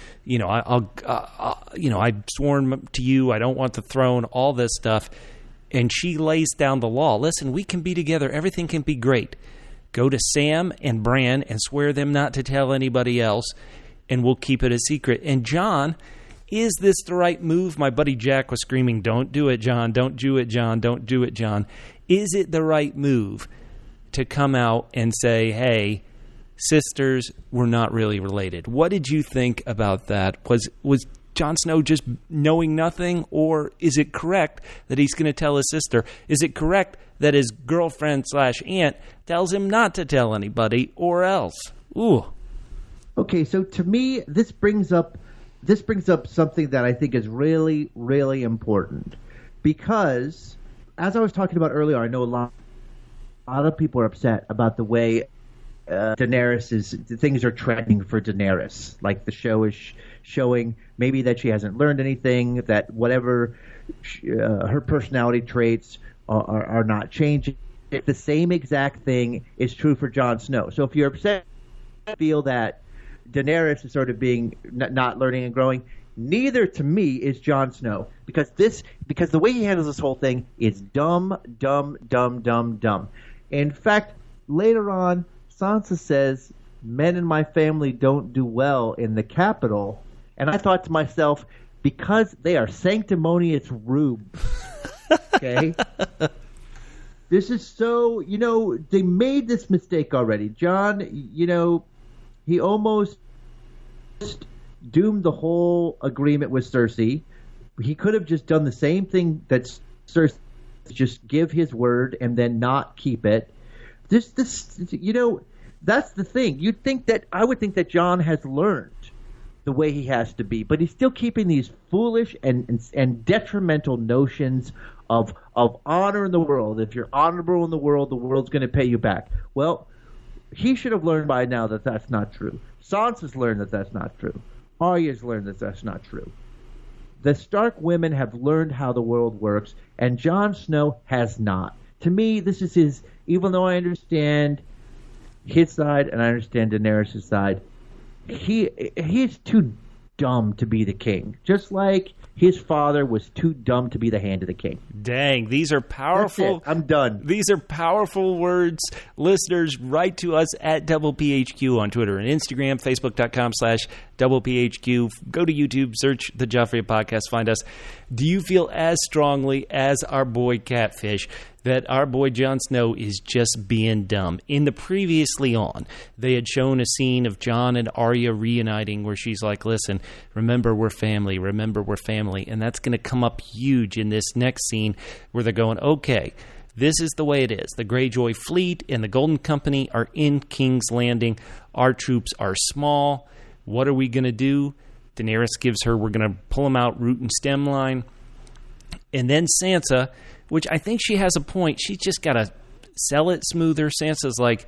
I've sworn to you, I don't want the throne, all this stuff, and she lays down the law. Listen, we can be together. Everything can be great. Go to Sam and Bran and swear them not to tell anybody else, and we'll keep it a secret. And Jon, is this the right move? My buddy Jack was screaming, don't do it, Jon. Don't do it, Jon. Don't do it, Jon. Is it the right move to come out and say, hey, sisters, we're not really related? What did you think about that? Was Jon Snow just knowing nothing, or is it correct that he's going to tell his sister? Is it correct that his girlfriend/aunt tells him not to tell anybody, or else? Ooh. Okay, so to me, this brings up something that I think is really, really important, because as I was talking about earlier, I know a lot of people are upset about the way things are trending for Daenerys. Like the show is showing maybe that she hasn't learned anything, that whatever her personality traits are not changing. The same exact thing is true for Jon Snow. So if you're upset, feel that Daenerys is sort of being not learning and growing, neither to me is Jon Snow, because the way he handles this whole thing is dumb. In fact, later on, Sansa says, men in my family don't do well in the capital. And I thought to myself, because they are sanctimonious rubes. Okay? This is so, they made this mistake already. Jon, he almost doomed the whole agreement with Cersei. He could have just done the same thing that Cersei, just give his word and then not keep it. This, that's the thing. I would think that Jon has learned the way he has to be, but he's still keeping these foolish and detrimental notions of honor in the world. If you're honorable in the world's going to pay you back. Well, he should have learned by now that that's not true. Sansa's learned that that's not true. Arya's learned that that's not true. The Stark women have learned how the world works, and Jon Snow has not. To me, this is his, even though I understand his side and I understand Daenerys' side, he's too dumb to be the king. Just like his father was too dumb to be the hand of the king. Dang, these are powerful. That's it. I'm done. These are powerful words. Listeners, write to us at DoublePHQ on Twitter and Instagram, Facebook.com/DoublePHQ. Go to YouTube, search the Joffrey Podcast, find us. Do you feel as strongly as our boy Catfish that our boy Jon Snow is just being dumb? In the previously on, they had shown a scene of Jon and Arya reuniting where she's like, listen, remember we're family, and that's going to come up huge in this next scene where they're going, okay, this is the way it is. The Greyjoy fleet and the Golden Company are in King's Landing. Our troops are small. What are we going to do? Daenerys gives her, we're going to pull them out root and stem line. And then Sansa, which I think she has a point. She's just got to sell it smoother. Sansa's like,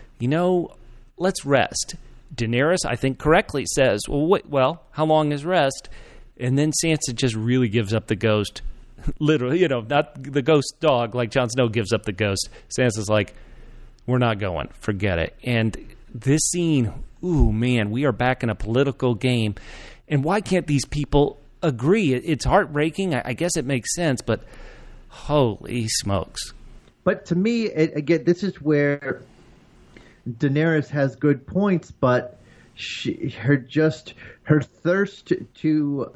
let's rest. Daenerys, I think, correctly says, well, how long is rest? And then Sansa just really gives up the ghost. Literally, not the ghost dog like Jon Snow gives up the ghost. Sansa's like, we're not going. Forget it. And this scene, ooh, man, we are back in a political game. And why can't these people agree? It's heartbreaking. I guess it makes sense, but holy smokes. But to me, again, this is where Daenerys has good points, but her thirst to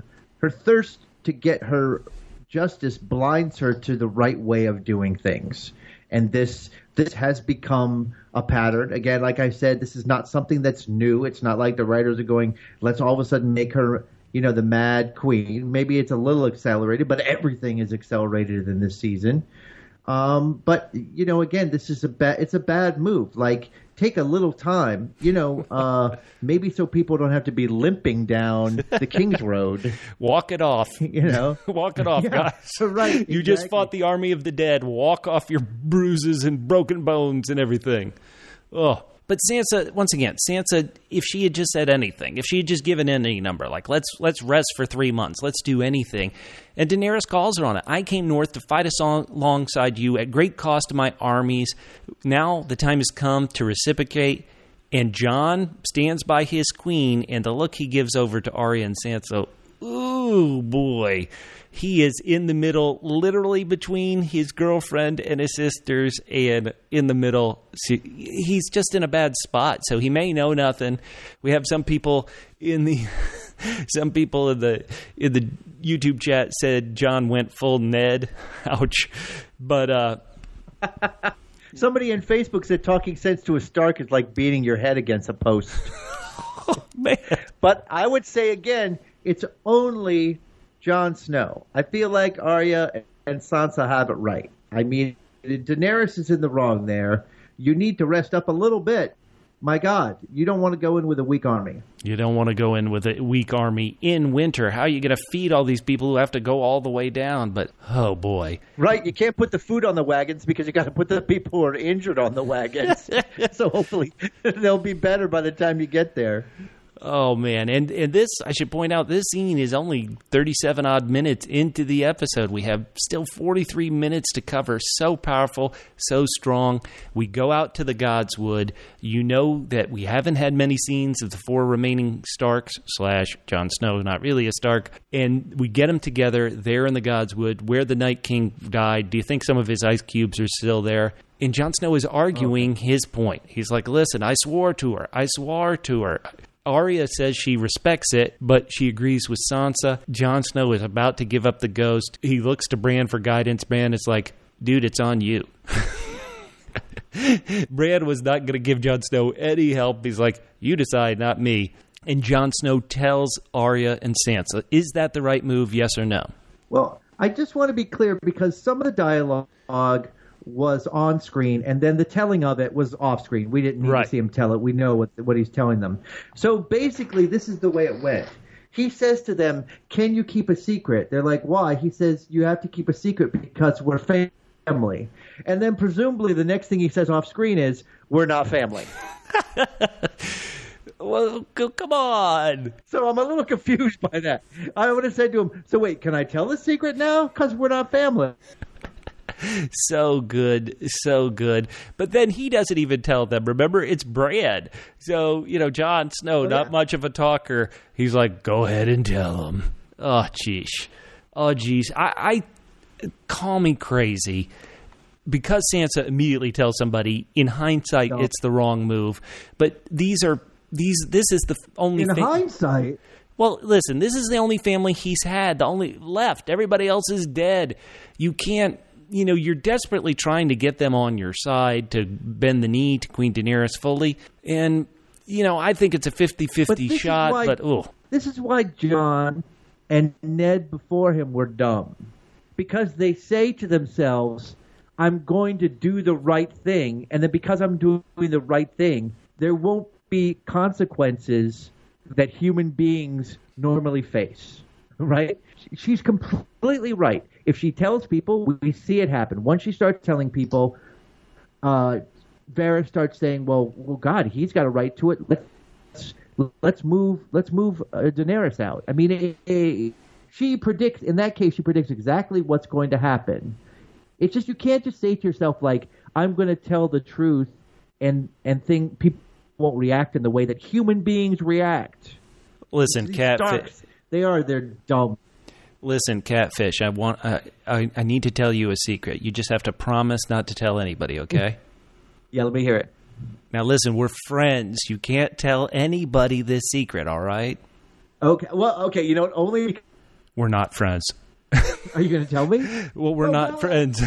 get her justice blinds her to the right way of doing things. And this has become a pattern. Again, like I said, this is not something that's new. It's not like the writers are going, let's all of a sudden make her, the Mad Queen. Maybe it's a little accelerated, but everything is accelerated in this season. But again, it's a bad move. Like, take a little time, maybe so people don't have to be limping down the King's Road. Walk it off. Walk it off, guys. Right. Exactly. You just fought the army of the dead. Walk off your bruises and broken bones and everything. Oh. But Sansa, once again, if she had just said anything, if she had just given any number, like let's rest for 3 months, let's do anything, and Daenerys calls her on it. I came north to fight alongside you at great cost to my armies. Now the time has come to reciprocate, and Jon stands by his queen, and the look he gives over to Arya and Sansa, ooh, boy. He is in the middle, literally between his girlfriend and his sisters, and in the middle. He's just in a bad spot, so he may know nothing. We have some people in the YouTube chat said Jon went full Ned. Ouch. But somebody in Facebook said talking sense to a Stark is like beating your head against a post. Oh, man. But I would say again, it's only Jon Snow. I feel like Arya and Sansa have it right. I mean, Daenerys is in the wrong there. You need to rest up a little bit. My God, you don't want to go in with a weak army. You don't want to go in with a weak army in winter. How are you going to feed all these people who have to go all the way down? But, oh, boy. Right, you can't put the food on the wagons because you got to put the people who are injured on the wagons. So hopefully they'll be better by the time you get there. Oh, man. And this, I should point out, this scene is only 37-odd minutes into the episode. We have still 43 minutes to cover. So powerful, so strong. We go out to the Godswood. You know that we haven't had many scenes of the 4 remaining Starks / Jon Snow, not really a Stark. And we get them together there in the Godswood where the Night King died. Do you think some of his ice cubes are still there? And Jon Snow is arguing his point. He's like, listen, I swore to her. Arya says she respects it, but she agrees with Sansa. Jon Snow is about to give up the ghost. He looks to Bran for guidance. Bran is like, dude, it's on you. Bran was not going to give Jon Snow any help. He's like, you decide, not me. And Jon Snow tells Arya and Sansa, is that the right move, yes or no? Well, I just want to be clear because some of the dialogue was on screen and then the telling of it was off screen. We didn't need to see him tell it. We know what he's telling them. So basically, this is the way it went. He says to them, can you keep a secret? They're like, why? He says, you have to keep a secret because we're family. And then presumably the next thing he says off screen is, we're not family. Well, come on. So I'm a little confused by that. I would have said to him, so wait, can I tell the secret now? Because we're not family. So good, so good. But then he doesn't even tell them. Remember, it's Bran. So, Jon Snow, not much of a talker. He's like, go ahead and tell him. Oh, geez. I call me crazy. Because Sansa immediately tells somebody, in hindsight, it's the wrong move. But this is the only thing. In hindsight? Well, listen, this is the only family he's had, the only left. Everybody else is dead. You can't, you're desperately trying to get them on your side to bend the knee to Queen Daenerys fully. And, I think it's a 50-50 shot, This is why Jon and Ned before him were dumb. Because they say to themselves, I'm going to do the right thing, and then because I'm doing the right thing, there won't be consequences that human beings normally face, right? She's completely right. If she tells people, we see it happen. Once she starts telling people, Varys starts saying, well, God, he's got a right to it. Let's move Daenerys out. I mean, she predicts exactly what's going to happen. It's just, you can't just say to yourself, like, I'm going to tell the truth and think people won't react in the way that human beings react. Listen, Catfish. They're dumb. Listen, Catfish, I need to tell you a secret. You just have to promise not to tell anybody, okay? Yeah, let me hear it. Now, listen, we're friends. You can't tell anybody this secret, all right? Okay, well, okay, only... We're not friends. Are you going to tell me? Well, we're not friends.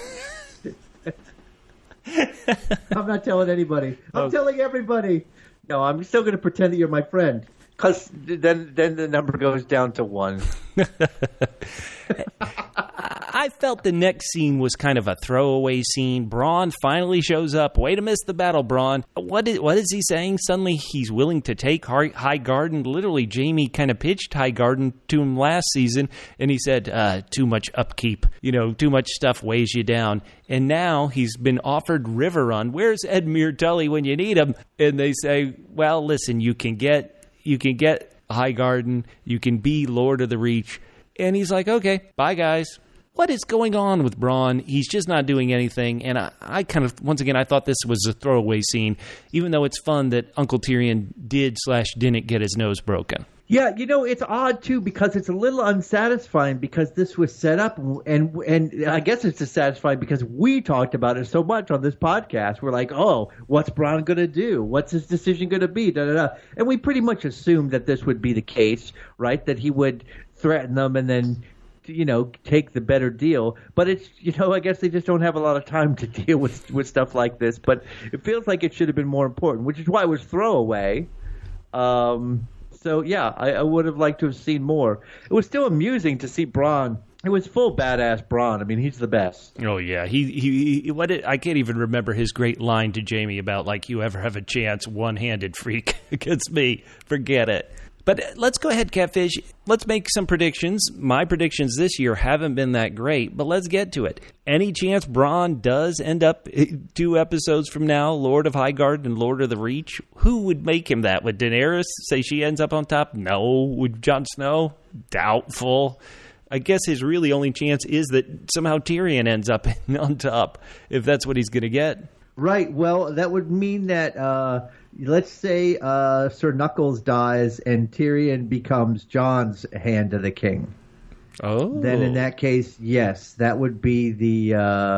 I'm not telling anybody. I'm telling everybody. No, I'm still going to pretend that you're my friend. Because then the number goes down to 1. I felt the next scene was kind of a throwaway scene. Bronn finally shows up. Way to miss the battle, Bronn. What is he saying? Suddenly he's willing to take Highgarden. Literally, Jaime kind of pitched Highgarden to him last season, and he said, too much upkeep. Too much stuff weighs you down. And now he's been offered Riverrun. Where's Edmure Tully when you need him? And they say, well, listen, you can get Highgarden. You can be Lord of the Reach. And he's like, okay, bye, guys. What is going on with Bronn? He's just not doing anything. And I kind of, once again, I thought this was a throwaway scene, even though it's fun that Uncle Tyrion didn't get his nose broken. Yeah, it's odd, too, because it's a little unsatisfying because this was set up. And I guess it's dissatisfying because we talked about it so much on this podcast. We're like, oh, what's Bronn going to do? What's his decision going to be? Da, da, da. And we pretty much assumed that this would be the case, right? That he would threaten them and then take the better deal. But it's, I guess they just don't have a lot of time to deal with stuff like this. But it feels like it should have been more important, which is why it was throwaway. So, yeah, I would have liked to have seen more. It was still amusing to see Bronn. It was full badass Bronn. I mean, he's the best. Oh, yeah. I can't even remember his great line to Jaime about, like, you ever have a chance, one-handed freak against me. Forget it. But let's go ahead, Catfish. Let's make some predictions. My predictions this year haven't been that great, but let's get to it. Any chance Bronn does end up 2 episodes from now, Lord of Highgarden and Lord of the Reach? Who would make him that? Would Daenerys say she ends up on top? No. Would Jon Snow? Doubtful. I guess his really only chance is that somehow Tyrion ends up on top, if that's what he's going to get. Right. Well, that would mean that... let's say Sir Knuckles dies and Tyrion becomes Jon's Hand of the King. Oh. Then in that case, yes, that would be the...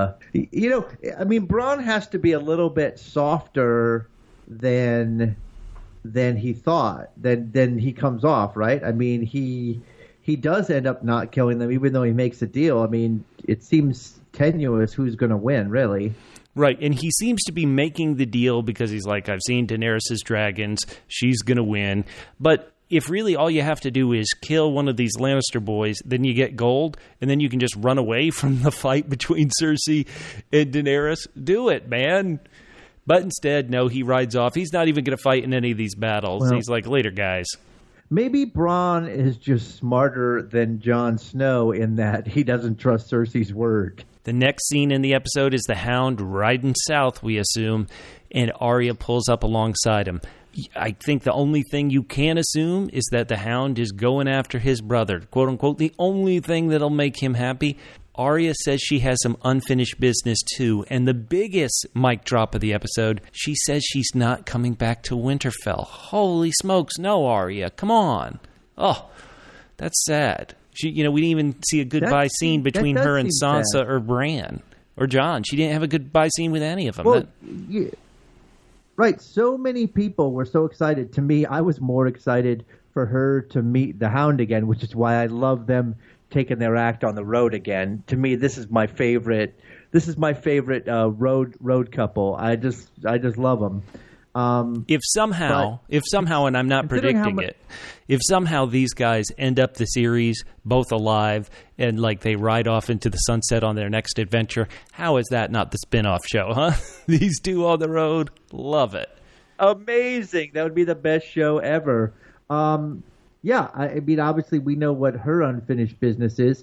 Bronn has to be a little bit softer than he thought. Then he comes off, right? I mean, he does end up not killing them, even though he makes a deal. I mean, it seems tenuous who's going to win, really. Right, and he seems to be making the deal because he's like, I've seen Daenerys' dragons, she's going to win. But if really all you have to do is kill one of these Lannister boys, then you get gold, and then you can just run away from the fight between Cersei and Daenerys, do it, man. But instead, no, he rides off. He's not even going to fight in any of these battles. Well, he's like, later, guys. Maybe Bronn is just smarter than Jon Snow in that he doesn't trust Cersei's word. The next scene in the episode is the Hound riding south, we assume, and Arya pulls up alongside him. I think the only thing you can assume is that the Hound is going after his brother, quote unquote, the only thing that'll make him happy. Arya says she has some unfinished business too, and the biggest mic drop of the episode, she says she's not coming back to Winterfell. Holy smokes, no, Arya, come on. Oh, that's sad. We didn't even see a goodbye scene between her and Sansa sad. or Bran or Jon. She didn't have a goodbye scene with any of them. Well, yeah. Right, so many people were so excited. To me, I was more excited for her to meet the Hound again, which is why I love them taking their act on the road again. To me, this is my favorite. This is my favorite road couple. I just love them. If somehow, and I'm not predicting it, if somehow these guys end up the series both alive and like they ride off into the sunset on their next adventure, how is that not the spin-off show, huh? These two on the road, love it. Amazing. That would be the best show ever. Yeah, I mean, obviously we know what her unfinished business is.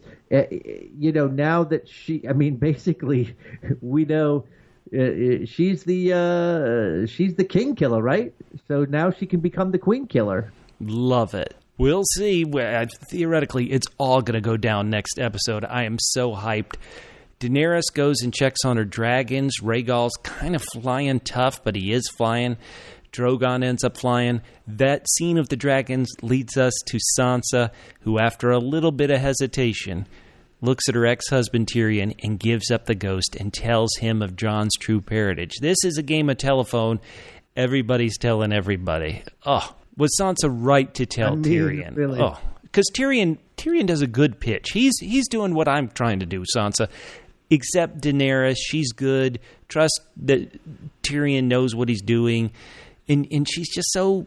Now that basically we know she's the king killer, right? So now she can become the queen killer. Love it. We'll see. Theoretically, it's all going to go down next episode. I am so hyped. Daenerys goes and checks on her dragons. Rhaegal's kind of flying tough, but he is flying. Drogon ends up flying. That scene of the dragons leads us to Sansa, who, after a little bit of hesitation, looks at her ex-husband Tyrion and gives up the ghost and tells him of Jon's true parentage. This is a game of telephone. Everybody's telling everybody. Oh, was Sansa right to tell Tyrion? Really. Oh, because Tyrion does a good pitch. He's doing what I'm trying to do, Sansa. Except Daenerys, she's good. Trust that Tyrion knows what he's doing. And she's just so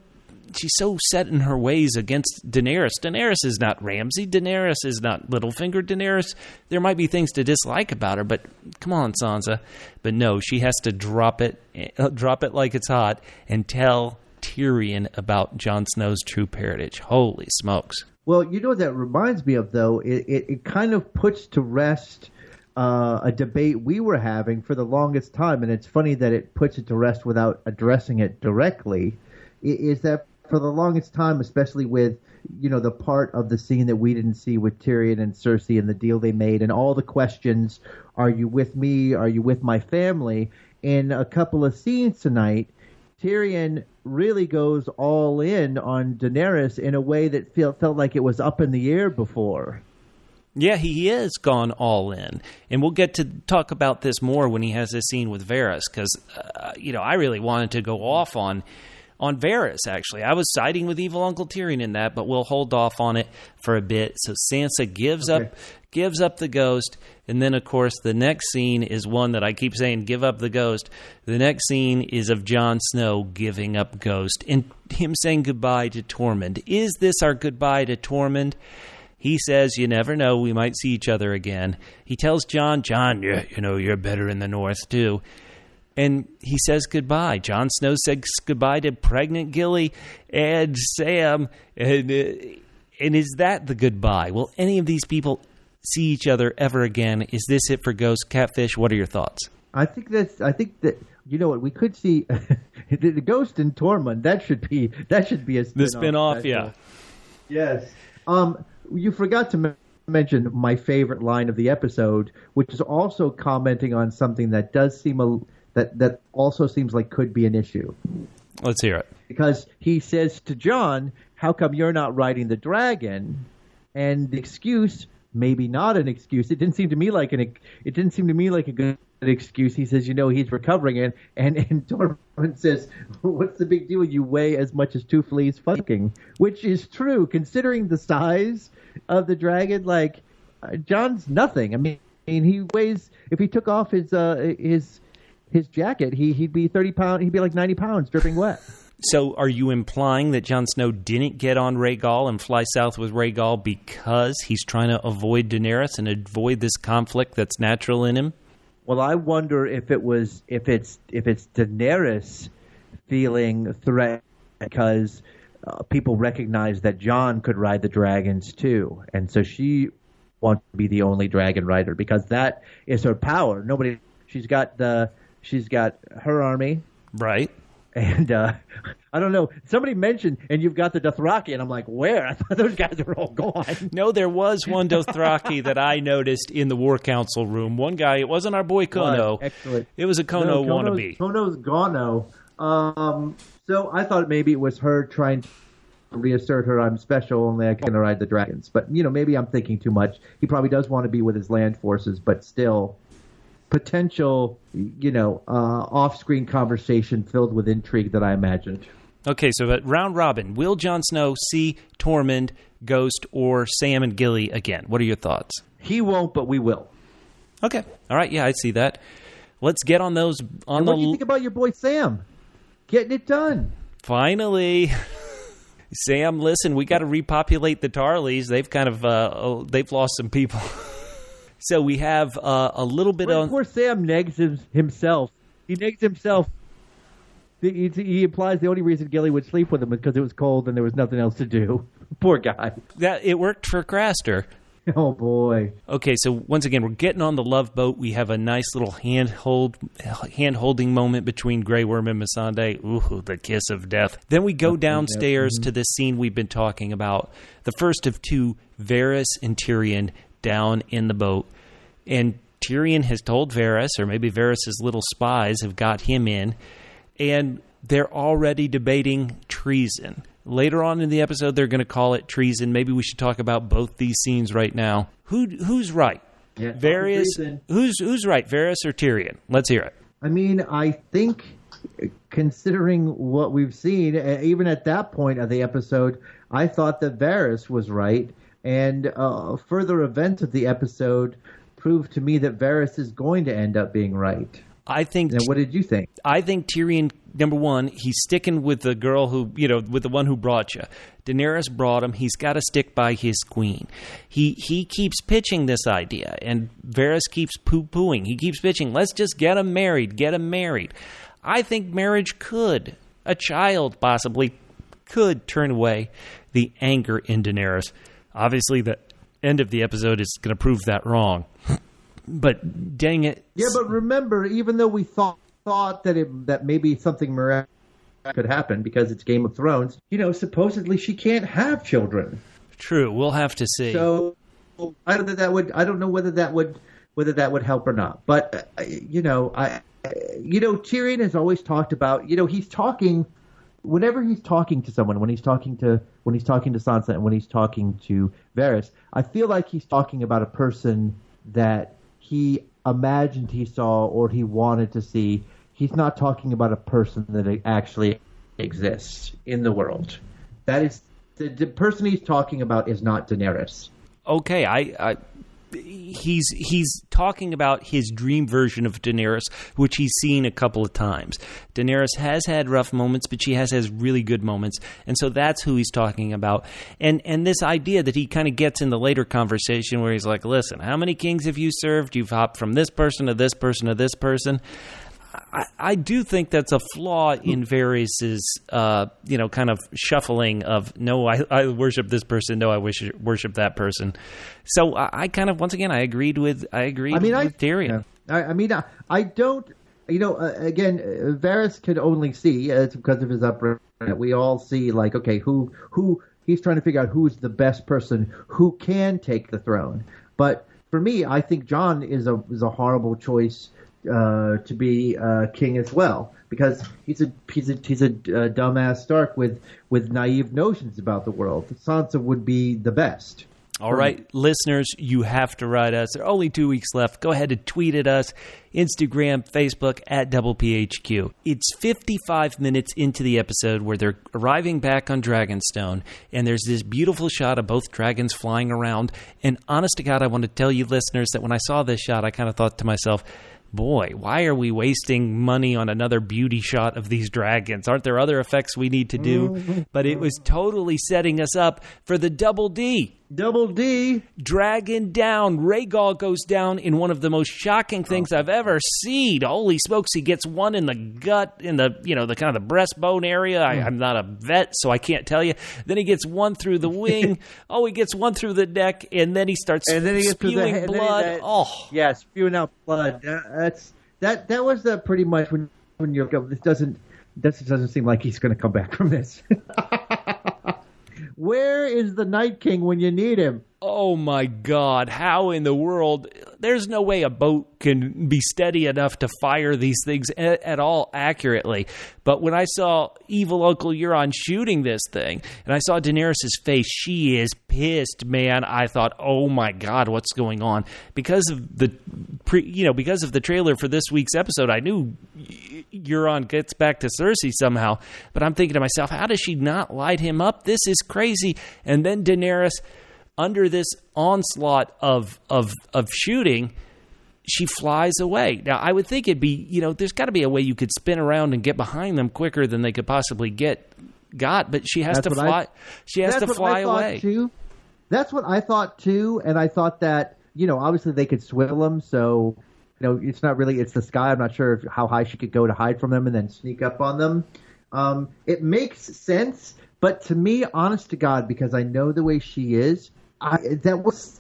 set in her ways against Daenerys. Daenerys is not Ramsay. Daenerys is not Littlefinger. Daenerys, there might be things to dislike about her, but come on, Sansa. But no, she has to drop it like it's hot and tell Tyrion about Jon Snow's true parentage. Holy smokes. Well, you know what that reminds me of, though? It kind of puts to rest a debate we were having for the longest time, and it's funny that it puts it to rest without addressing it directly, is that for the longest time, especially with, the part of the scene that we didn't see with Tyrion and Cersei and the deal they made and all the questions, are you with me? Are you with my family? In a couple of scenes tonight, Tyrion really goes all in on Daenerys in a way that felt like it was up in the air before. Yeah, he is gone all in. And we'll get to talk about this more when he has this scene with Varys, because, I really wanted to go off on Varys, actually. I was siding with evil Uncle Tyrion in that, but we'll hold off on it for a bit. So Sansa gives up the ghost, and then, of course, the next scene is one that I keep saying, give up the ghost. The next scene is of Jon Snow giving up ghost, and him saying goodbye to Tormund. Is this our goodbye to Tormund? He says, you never know, we might see each other again. He tells Jon, you're better in the north, too. And he says goodbye. Jon Snow says goodbye to pregnant Gilly and Sam. And is that the goodbye? Will any of these people see each other ever again? Is this it for Ghost Catfish? What are your thoughts? I think that you know what, we could see the Ghost and Tormund. That should be a spin-off. The spin-off, yeah. Yes. You forgot to mention my favorite line of the episode, which is also commenting on something that does seem that also seems like could be an issue. Let's hear it. Because he says to Jon, "How come you're not riding the dragon?" And the excuse, maybe not an excuse. It didn't seem to me like a good excuse. He says, he's recovering, and Tormund says, "What's the big deal? You weigh as much as 2 fleas fucking," which is true considering the size of the dragon. Like, Jon's nothing. I mean, he weighs. If he took off his his jacket, he'd be 30 pounds. He'd be like 90 pounds, dripping wet. So are you implying that Jon Snow didn't get on Rhaegal and fly south with Rhaegal because he's trying to avoid Daenerys and avoid this conflict that's natural in him? Well, I wonder if it's Daenerys feeling threatened because people recognize that Jon could ride the dragons too, and so she wants to be the only dragon rider because that is her power. She's got her army, right? And I don't know. Somebody mentioned, and you've got the Dothraki, and I'm like, where? I thought those guys were all gone. No, there was one Dothraki that I noticed in the War Council room. One guy, it wasn't our boy Kono. Excellent. It was a Kono wannabe. Kono's Gono. So I thought maybe it was her trying to reassert her, I'm special, only I can ride the dragons. But, maybe I'm thinking too much. He probably does want to be with his land forces, but still... potential, off-screen conversation filled with intrigue that I imagined. Okay, so at round robin, will Jon Snow see Tormund, Ghost, or Sam and Gilly again? What are your thoughts? He won't, but we will. Okay, all right, yeah, I see that. Let's get on those. What do you think about your boy Sam? Getting it done. Finally. Sam, listen, we got to repopulate the Tarleys. They've kind of they've lost some people. So we have a little bit on... Poor Sam negs himself. He negs himself. He implies the only reason Gilly would sleep with him was because it was cold and there was nothing else to do. Poor guy. It worked for Craster. Oh, boy. Okay, so once again, we're getting on the love boat. We have a nice little hand-holding moment between Grey Worm and Missandei. Ooh, the kiss of death. Then we go downstairs to this scene we've been talking about. The first of two, Varys and Tyrion down in the boat. And Tyrion has told Varys, or maybe Varys' little spies have got him in, and they're already debating treason. Later on in the episode, they're going to call it treason. Maybe we should talk about both these scenes right now. Who's right? Yeah, Varys. Who's right, Varys or Tyrion? Let's hear it. I mean, I think, considering what we've seen, even at that point of the episode, I thought that Varys was right. And further events of the episode proved to me that Varys is going to end up being right. I think. Now, what did you think? I think Tyrion, number one, he's sticking with the girl who, with the one who brought you. Daenerys brought him. He's got to stick by his queen. He keeps pitching this idea, and Varys keeps poo-pooing. He keeps pitching, let's just get him married. I think marriage could, a child possibly, could turn away the anger in Daenerys. Obviously, the end of the episode is going to prove that wrong. But dang it. Yeah, but remember, even though we thought that maybe something miraculous could happen because it's Game of Thrones, supposedly she can't have children. True, we'll have to see. So I don't know whether that would help or not. But Tyrion has always talked about, he's talking whenever he's talking to someone, when he's talking to Sansa and when he's talking to Varys, I feel like he's talking about a person that he imagined he saw or he wanted to see. He's not talking about a person that actually exists in the world. That is the person he's talking about is not Daenerys. Okay, he's talking about his dream version of Daenerys, which he's seen a couple of times. Daenerys has had rough moments, but she has really good moments, and so that's who he's talking about. And this idea that he kind of gets in the later conversation where he's like, listen, how many kings have you served? You've hopped from this person to this person to this person. I do think that's a flaw in Varys' kind of shuffling of, no, I worship this person, no, I worship that person. So I kind of, once again, I agreed with Tyrion. Yeah. I don't, again, Varys could only see, it's because of his upbringing, we all see, like, okay, who he's trying to figure out who's the best person who can take the throne. But for me, I think Jon is a horrible choice to be king as well, because he's a dumbass Stark with naive notions about the world. Sansa would be the best. All right, listeners, you have to write us. There are only 2 weeks left. Go ahead and tweet at us, Instagram, Facebook, at DoublePHQ. It's 55 minutes into the episode where they're arriving back on Dragonstone, and there's this beautiful shot of both dragons flying around. And honest to God, I want to tell you, listeners, that when I saw this shot, I kind of thought to myself, boy, why are we wasting money on another beauty shot of these dragons? Aren't there other effects we need to do? But it was totally setting us up for the Double D. Double D. Dragon down. Rhaegal goes down in one of the most shocking things I've ever seen. Holy smokes, he gets one in the gut, in the, the kind of the breastbone area. I'm not a vet, so I can't tell you. Then he gets one through the wing. He gets one through the neck, and then he starts spewing blood. Yeah, spewing out blood. That was pretty much when you're going, this doesn't seem like he's going to come back from this. Where is the Night King when you need him? Oh, my God. How in the world? There's no way a boat can be steady enough to fire these things at all accurately. But when I saw evil Uncle Euron shooting this thing, and I saw Daenerys' face, she is pissed, man. I thought, oh, my God, what's going on? Because of the trailer for this week's episode, I knew Euron gets back to Cersei somehow. But I'm thinking to myself, how does she not light him up? This is crazy. And then Daenerys, under this onslaught of shooting, she flies away. Now, I would think it'd be, there's got to be a way you could spin around and get behind them quicker than they could possibly got, but she has to fly. She has to fly away. Too. That's what I thought too, and I thought that, obviously they could swivel them, so it's not really, it's the sky. I'm not sure how high she could go to hide from them and then sneak up on them. It makes sense, but to me, honest to God, because I know the way she is, that was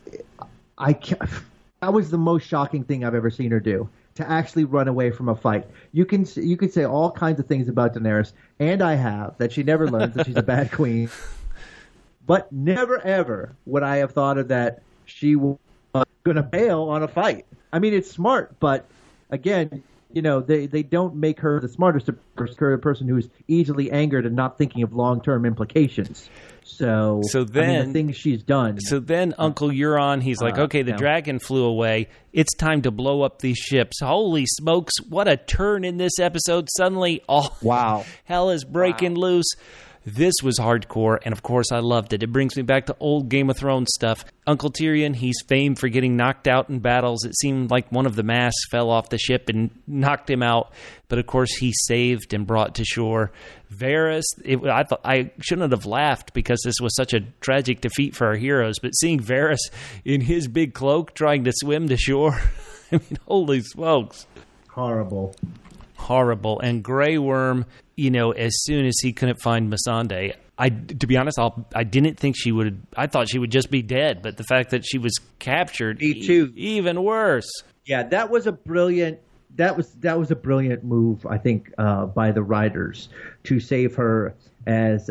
the most shocking thing I've ever seen her do, to actually run away from a fight. You could say all kinds of things about Daenerys, and I have, that she never learns that she's a bad queen. But never ever would I have thought of that she was going to bail on a fight. I mean, it's smart, but again, they don't make her the smartest person who is easily angered and not thinking of long-term implications. So then the things she's done. So then Uncle Euron, he's like, okay, the dragon flew away. It's time to blow up these ships. Holy smokes, what a turn in this episode. Suddenly, wow, hell is breaking loose. This was hardcore, and of course I loved it. It brings me back to old Game of Thrones stuff. Uncle Tyrion, he's famed for getting knocked out in battles. It seemed like one of the masts fell off the ship and knocked him out, but of course he saved and brought to shore. Varys, I thought I shouldn't have laughed because this was such a tragic defeat for our heroes, but seeing Varys in his big cloak trying to swim to shore, I mean, holy smokes. Horrible. And Grey Worm, as soon as he couldn't find Missandei, to be honest, I didn't think she would. I thought she would just be dead, but the fact that she was captured, even worse. Yeah, that was a brilliant. That was a brilliant move, I think, by the writers to save her as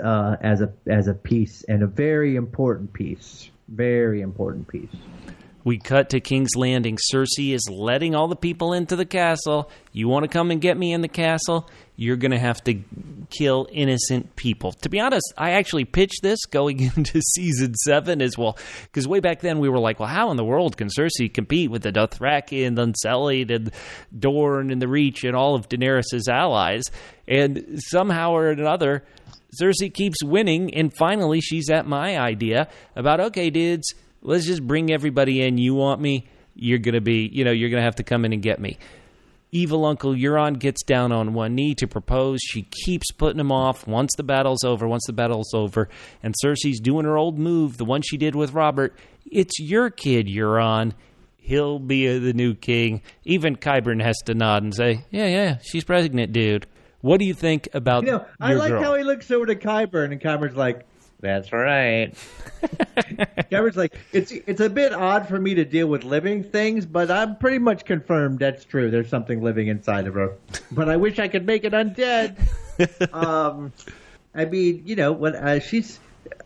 a piece, and a very important piece. Very important piece. We cut to King's Landing. Cersei is letting all the people into the castle. You want to come and get me in the castle? You're going to have to kill innocent people. To be honest, I actually pitched this going into season 7 as well. Because way back then we were like, well, how in the world can Cersei compete with the Dothraki and the Unsullied and Dorne and the Reach and all of Daenerys' allies? And somehow or another, Cersei keeps winning. And finally, she's at my idea about, okay, dudes, let's just bring everybody in. You want me? You're going to have to come in and get me. Evil Uncle Euron gets down on one knee to propose. She keeps putting him off. Once the battle's over, and Cersei's doing her old move, the one she did with Robert. It's your kid, Euron. He'll be the new king. Even Qyburn has to nod and say, yeah, she's pregnant, dude. What do you think about your I like girl? How he looks over to Qyburn, and Qyburn's like, that's right. Qyburn's like, it's a bit odd for me to deal with living things, but I'm pretty much confirmed that's true. There's something living inside of her. But I wish I could make it undead. I mean, when she's...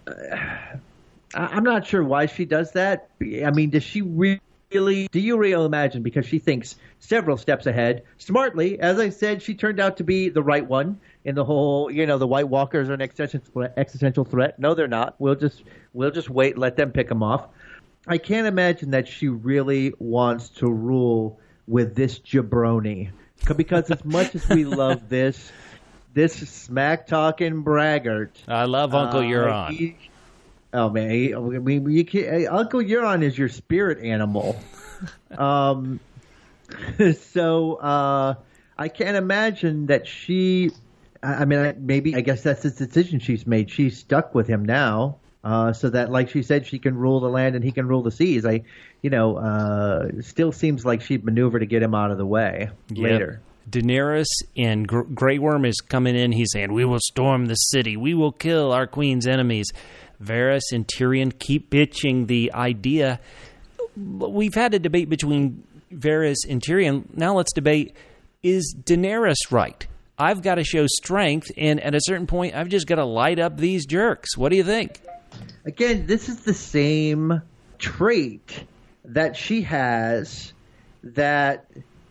I'm not sure why she does that. I mean, does she really... Do you really imagine, because she thinks several steps ahead, smartly, as I said, she turned out to be the right one in the whole, the White Walkers are an existential threat. No, they're not. We'll just wait, let them pick them off. I can't imagine that she really wants to rule with this jabroni, because as much as we love this smack-talking braggart. I love Uncle Euron. Oh man, Uncle Euron is your spirit animal. So I can't imagine that she. I guess that's the decision she's made. She's stuck with him now, so that, like she said, she can rule the land and he can rule the seas. Still seems like she'd maneuver to get him out of the way later. Daenerys and Grey Worm is coming in. He's saying, "We will storm the city. We will kill our queen's enemies." Varys and Tyrion keep bitching the idea. We've had a debate between Varys and Tyrion. Now let's debate, is Daenerys right? I've got to show strength, and at a certain point, I've just got to light up these jerks. What do you think? Again, this is the same trait that she has that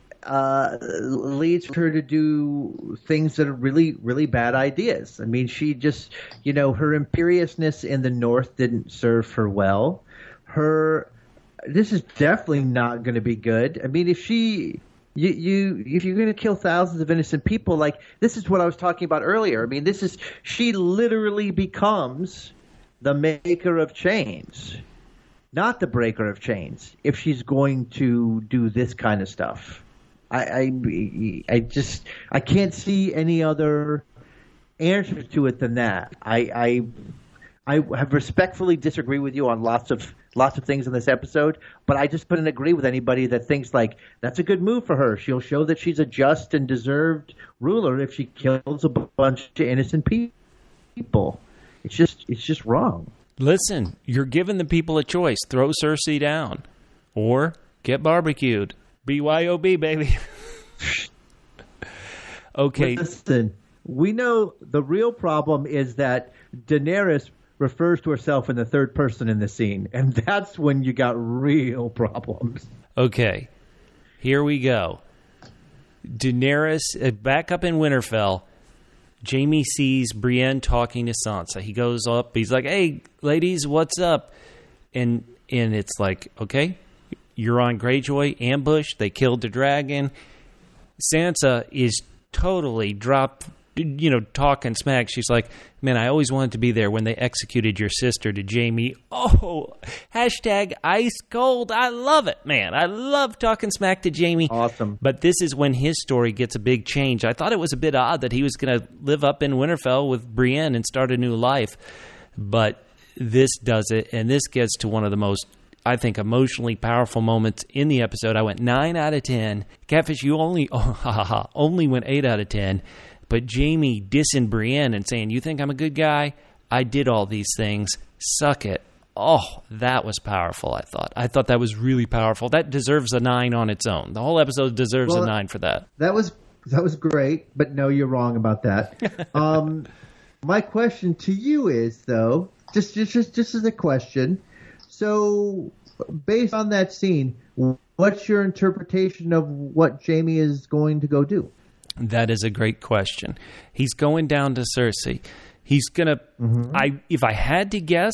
leads her to do things that are really, really bad ideas. I mean, she just, her imperiousness in the North didn't serve her well. This is definitely not going to be good. I mean, if you're going to kill thousands of innocent people, like, this is what I was talking about earlier. I mean, she literally becomes the maker of chains, not the breaker of chains, if she's going to do this kind of stuff. I can't see any other answer to it than that. I have respectfully disagree with you on lots of things in this episode, but I just couldn't agree with anybody that thinks like that's a good move for her. She'll show that she's a just and deserved ruler if she kills a bunch of innocent people. It's just wrong. Listen, you're giving the people a choice. Throw Cersei down or get barbecued. BYOB, baby. Okay. Listen, we know the real problem is that Daenerys refers to herself in the third person in the scene, and that's when you got real problems. Okay, here we go. Daenerys, back up in Winterfell, Jaime sees Brienne talking to Sansa. He goes up, he's like, "Hey, ladies, what's up?" And it's like, okay, you're on Greyjoy, ambush, they killed the dragon. Sansa is totally talking smack. She's like, "Man, I always wanted to be there when they executed your sister," to Jaime. Oh, hashtag ice cold. I love it, man. I love talking smack to Jaime. Awesome. But this is when his story gets a big change. I thought it was a bit odd that he was going to live up in Winterfell with Brienne and start a new life. But this does it, and this gets to one of the most, I think, emotionally powerful moments in the episode. I went 9 out of 10. Catfish, you only went 8 out of 10. But Jaime dissing Brienne and saying, "You think I'm a good guy? I did all these things. Suck it." Oh, that was powerful, I thought. I thought that was really powerful. That deserves a 9 on its own. The whole episode deserves a 9 for that. That was great, but no, you're wrong about that. My question to you is, though, just as a question, so based on that scene, what's your interpretation of what Jaime is going to go do? That is a great question. He's going down to Cersei. He's going to, if I had to guess,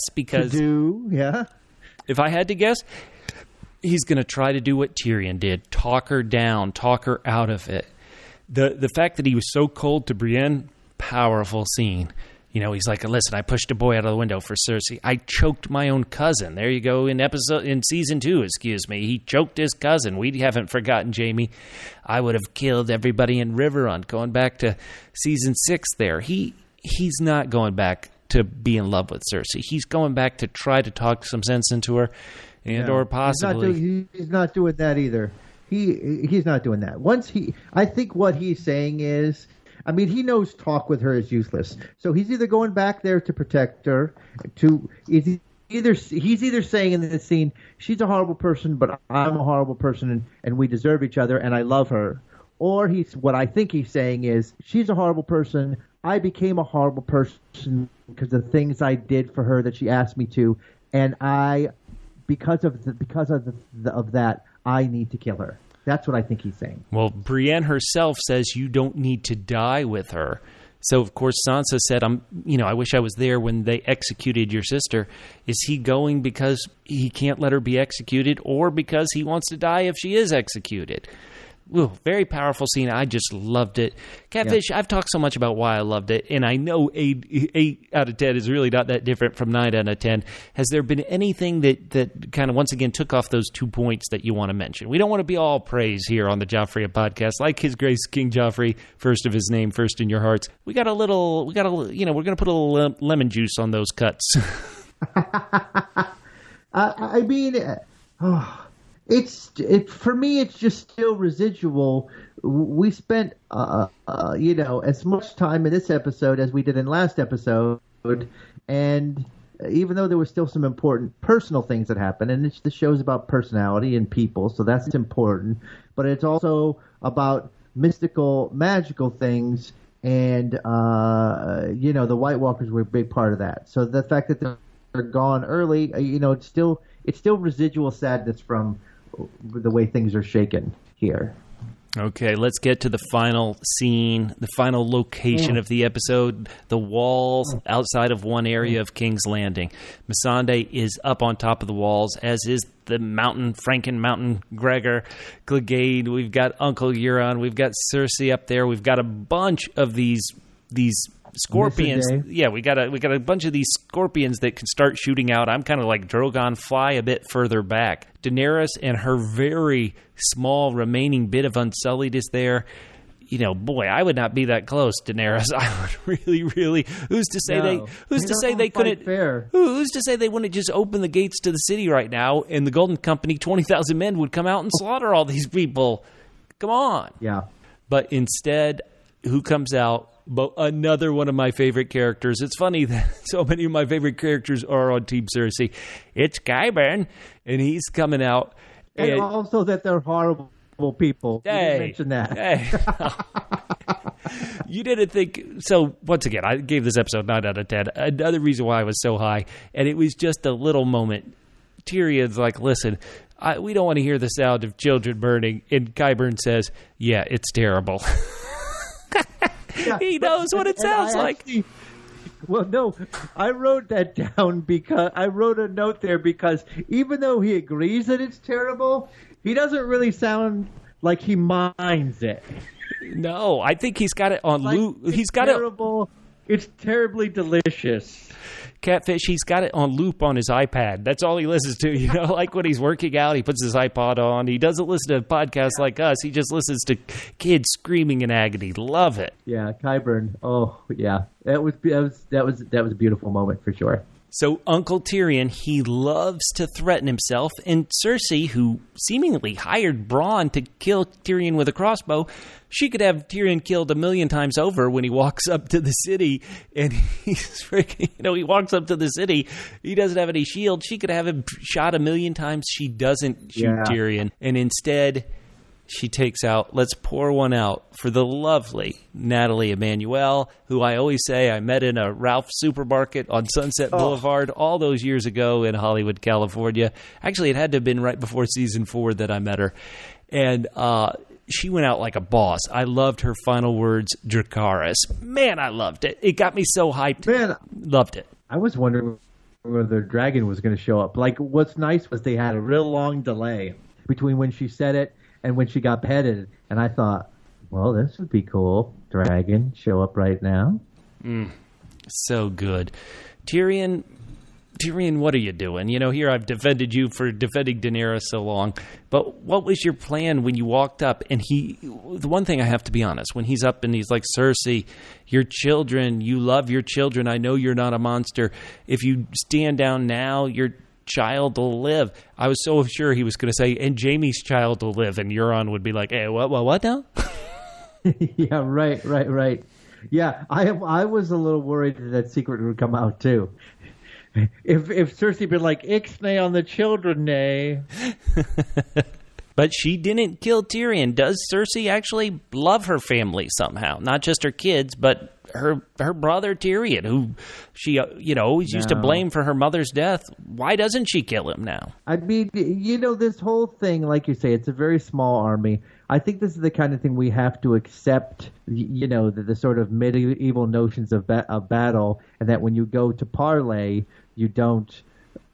if I had to guess, he's going to try to do what Tyrion did, talk her down, talk her out of it. The fact that he was so cold to Brienne, powerful scene. He's like, "Listen, I pushed a boy out of the window for Cersei. I choked my own cousin." There you go in season 2, excuse me. He choked his cousin. We haven't forgotten, Jaime. I would have killed everybody in Riverrun, going back to season 6 there. He's not going back to be in love with Cersei. He's going back to try to talk some sense into her, or possibly. He's not doing that either. He's not doing that. I think what he's saying is, I mean, he knows talk with her is useless. So he's either going back there to protect her, he's either saying in the scene, "She's a horrible person, but I'm a horrible person, and we deserve each other, and I love her." Or what I think he's saying is, "She's a horrible person. I became a horrible person because of the things I did for her that she asked me to, and because of that, I need to kill her." That's what I think he's saying. Well, Brienne herself says you don't need to die with her. So, of course, Sansa said, I wish I was there when they executed your sister. Is he going because he can't let her be executed, or because he wants to die if she is executed? very powerful scene. I just loved it. Catfish, I've talked so much about why I loved it, and I know 8 out of 10 is really not that different from 9 out of 10. Has there been anything that kind of once again took off those 2 points that you want to mention? We don't want to be all praise here on the Joffrey podcast. Like His Grace King Joffrey, first of his name, first in your hearts. We're going to put a little lemon juice on those cuts. I mean, for me, it's just still residual. We spent, as much time in this episode as we did in last episode, and even though there were still some important personal things that happened, and the show's about personality and people, so that's important, but it's also about mystical, magical things, and, the White Walkers were a big part of that. So the fact that they're gone early, it's still residual sadness from the way things are shaken here. Okay, let's get to the final scene, the final location of the episode, the walls outside of one area of King's Landing. Missandei is up on top of the walls, as is the mountain, Franken Mountain, Gregor, Clegane. We've got Uncle Euron. We've got Cersei up there. We've got a bunch of these scorpions. Yeah, we got a bunch of these scorpions that can start shooting out. I'm kind of like Drogon fly a bit further back. Daenerys and her very small remaining bit of Unsullied is there. Boy, I would not be that close, Daenerys. I would really. Who's to say they couldn't? Fair. Who's to say they wouldn't just open the gates to the city right now, and the Golden Company, 20,000 men, would come out and slaughter all these people? Come on. Yeah. But instead, who comes out? But another one of my favorite characters. It's funny that so many of my favorite characters are on Team Cersei. It's Qyburn, and he's coming out. And also that they're horrible people. You didn't mention that. Hey. You didn't think... So, once again, I gave this episode 9 out of 10. Another reason why I was so high, and it was just a little moment. Tyrion's like, listen, we don't want to hear the sound of children burning. And Qyburn says, yeah, it's terrible. Yeah, he knows what it sounds like. Well, no, I wrote that down because I wrote a note there because even though he agrees that it's terrible, he doesn't really sound like he minds it. No, I think he's got it on loop. He's got terrible. It's terribly delicious. Catfish, he's got it on loop on his iPad. That's all he listens to. Like when he's working out, he puts his iPod on. He doesn't listen to podcasts like us. He just listens to kids screaming in agony. Love it. Yeah, Qyburn. Oh, yeah. That was a beautiful moment for sure. So Uncle Tyrion, he loves to threaten himself, and Cersei, who seemingly hired Bronn to kill Tyrion with a crossbow, she could have Tyrion killed 1,000,000 times over when he walks up to the city, and he's freaking, he walks up to the city, he doesn't have any shield. She could have him shot 1,000,000 times. She doesn't shoot Tyrion, and instead she takes out, let's pour one out for the lovely Natalie Emmanuel, who I always say I met in a Ralph supermarket on Sunset Boulevard all those years ago in Hollywood, California. Actually, it had to have been right before season 4 that I met her. And she went out like a boss. I loved her final words, Dracarys. Man, I loved it. It got me so hyped. Man, loved it. I was wondering whether the dragon was going to show up. Like, what's nice was they had a real long delay between when she said it and when she got petted, and I thought, well, this would be cool. Dragon, show up right now. So good. Tyrion, what are you doing? Here I've defended you for defending Daenerys so long, but what was your plan when you walked up? And the one thing I have to be honest, when he's up and he's like, Cersei, your children, you love your children. I know you're not a monster. If you stand down now, your child will live. I was so sure he was going to say, and Jaime's child will live, and Euron would be like, hey, what now? Yeah, right. Yeah, I was a little worried that secret would come out too. If Cersei been like, Ixnay on the children, nay. But she didn't kill Tyrion. Does Cersei actually love her family somehow? Not just her kids, but her brother Tyrion, who she always used to blame for her mother's death. Why doesn't she kill him now? I mean, this whole thing, like you say, it's a very small army. I think this is the kind of thing we have to accept, the sort of medieval notions of battle, and that when you go to parley, you don't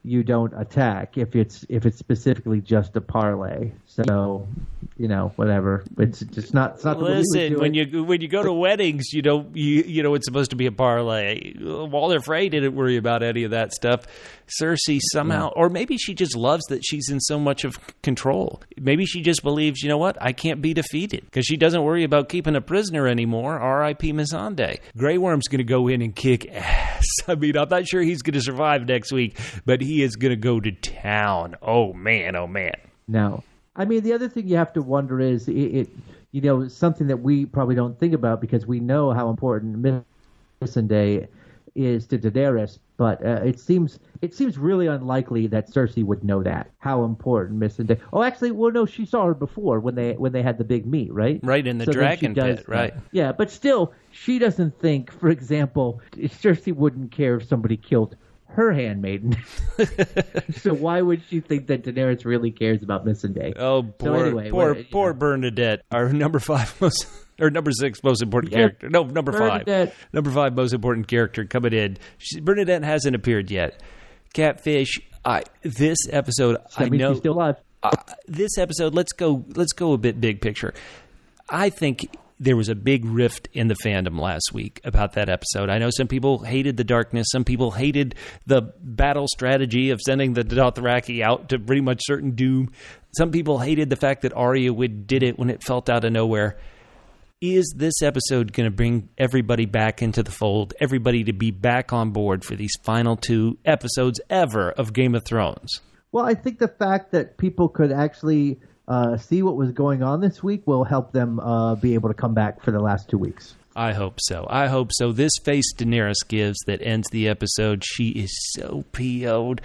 you don't attack if it's specifically just a parlay. So, whatever. It's just not. It's not the way we would Listen, do when you go to weddings, you know it's supposed to be a parlay. Walder Frey didn't worry about any of that stuff. Cersei somehow, or maybe she just loves that she's in so much of control. Maybe she just believes, you know what, I can't be defeated because she doesn't worry about keeping a prisoner anymore. R.I.P. Missandei. Grey Worm's going to go in and kick ass. I mean, I'm not sure he's going to survive next week, but he is going to go to town. Oh man, oh man. No. I mean, the other thing you have to wonder is something that we probably don't think about because we know how important Missandei is to Daenerys, but it seems really unlikely that Cersei would know that, how important Missandei. Oh, actually, well, no, she saw her before when they had the big meet, right? Right, in the dragon pit, right. Yeah, but still, she doesn't think, for example, Cersei wouldn't care if somebody killed her handmaiden. So why would she think that Daenerys really cares about Missandei? Oh, poor Bernadette, our number 5 most... Or number 6 most important character. No, number 5. Number 5 most important character coming in. Bernadette hasn't appeared yet. Catfish. This episode, I know she's still alive. This episode, let's go a bit big picture. I think there was a big rift in the fandom last week about that episode. I know some people hated the darkness. Some people hated the battle strategy of sending the Dothraki out to pretty much certain doom. Some people hated the fact that Arya did it when it felt out of nowhere. Is this episode going to bring everybody back into the fold, everybody to be back on board for these final 2 episodes ever of Game of Thrones? Well, I think the fact that people could actually see what was going on this week will help them be able to come back for the last 2 weeks. I hope so. This face Daenerys gives that ends the episode, she is so PO'd.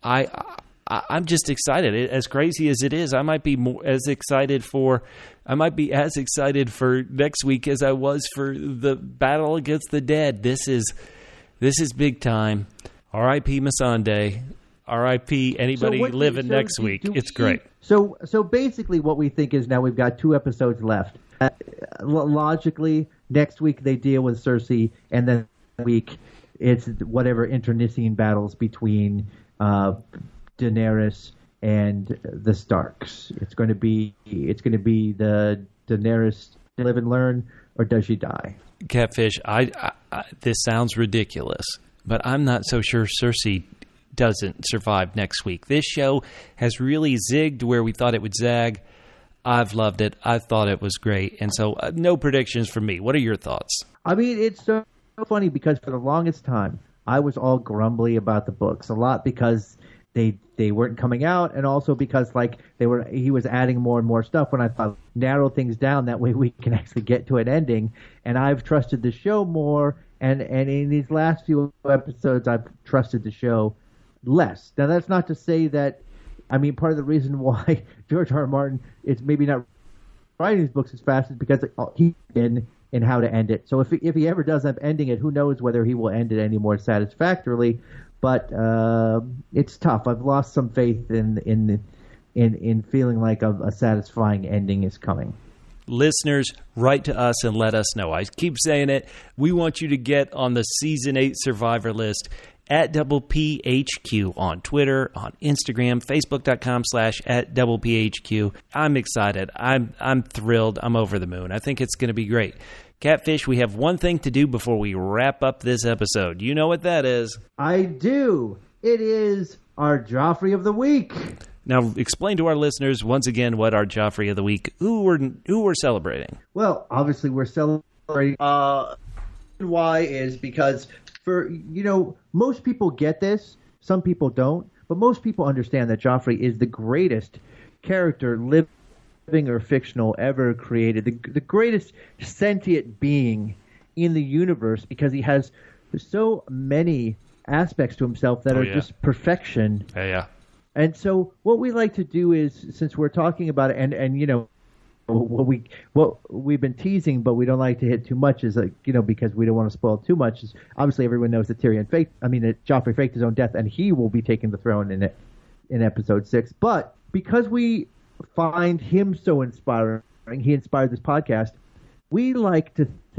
I'm just excited. As crazy as it is, I might be as excited for next week as I was for the battle against the dead. This is big time. R.I.P. Missandei. R.I.P. anybody living next week. It's great. So basically what we think is now we've got 2 episodes left. Logically, next week they deal with Cersei, and then week it's whatever internecine battles between Daenerys and the Starks. It's going to be the Daenerys live and learn, or does she die? Catfish, this sounds ridiculous, but I'm not so sure Cersei doesn't survive next week. This show has really zigged where we thought it would zag. I've loved it. I thought it was great. And so no predictions from me. What are your thoughts? I mean, it's so funny because for the longest time, I was all grumbly about the books. A lot because they weren't coming out, and also because he was adding more and more stuff when I thought narrow things down, that way we can actually get to an ending. And I've trusted the show more, and in these last few episodes I've trusted the show less. Now that's not to say that, I mean, part of the reason why George R. R. Martin is maybe not writing these books as fast is because he's in how to end it. So if he ever does end up ending it, who knows whether he will end it any more satisfactorily. But it's tough. I've lost some faith in feeling like a satisfying ending is coming. Listeners, write to us and let us know. I keep saying it. We want you to get on the Season 8 Survivor list at PPHQ on Twitter, on Instagram, Facebook.com/@PPHQ. I'm excited. I'm thrilled. I'm over the moon. I think it's going to be great. Catfish, we have one thing to do before we wrap up this episode. You know what that is? I do. It is our Joffrey of the Week. Now, explain to our listeners once again what our Joffrey of the Week, who we're celebrating. Well, obviously we're celebrating. Why is because most people get this, some people don't, but most people understand that Joffrey is the greatest character living or fictional ever created, the greatest sentient being in the universe, because he has so many aspects to himself that are just perfection. Yeah. And so what we like to do is, since we're talking about it, and what we've been teasing, but we don't like to hit too much, is because we don't want to spoil too much. Is obviously everyone knows that Joffrey faked his own death, and he will be taking the throne in episode 6. But because we find him so inspiring, he inspired this podcast. We like to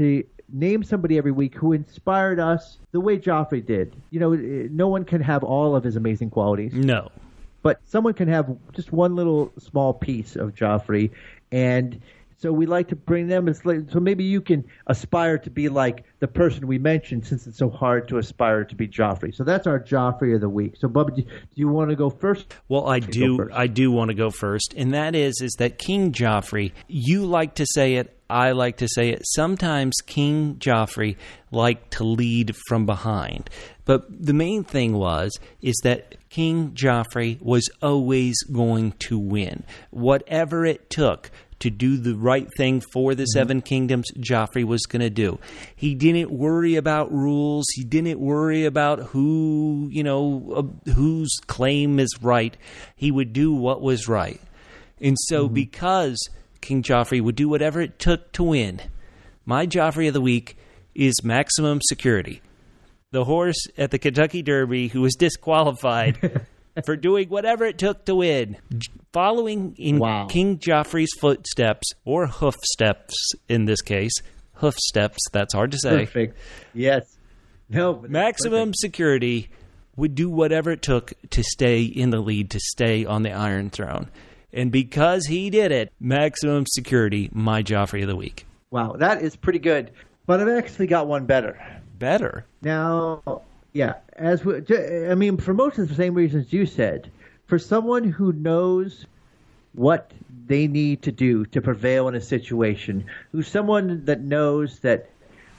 name somebody every week who inspired us the way Joffrey did. No one can have all of his amazing qualities. No. But someone can have just one little small piece of Joffrey, and so we like to bring them. So maybe you can aspire to be like the person we mentioned, since it's so hard to aspire to be Joffrey. So that's our Joffrey of the week. So, Bubba, do you want to go first? Well, I do. I do want to go first, and that is that King Joffrey. You like to say it. I like to say it. Sometimes King Joffrey liked to lead from behind. But the main thing is that King Joffrey was always going to win. Whatever it took to do the right thing for the Seven Kingdoms, Joffrey was going to do. He didn't worry about rules. He didn't worry about whose claim is right. He would do what was right. And so because King Joffrey would do whatever it took to win, my Joffrey of the week is Maximum Security, the horse at the Kentucky Derby who was disqualified for doing whatever it took to win. Following in King Joffrey's footsteps, or hoof steps in this case. Hoof steps, that's hard to say. Perfect. Yes. No. Maximum Security would do whatever it took to stay in the lead, to stay on the Iron Throne. And because he did it, Maximum Security, my Joffrey of the week. Wow, that is pretty good. But I've actually got one better. Better? Now, yeah, for most of the same reasons you said, for someone who knows what they need to do to prevail in a situation, who's someone that knows that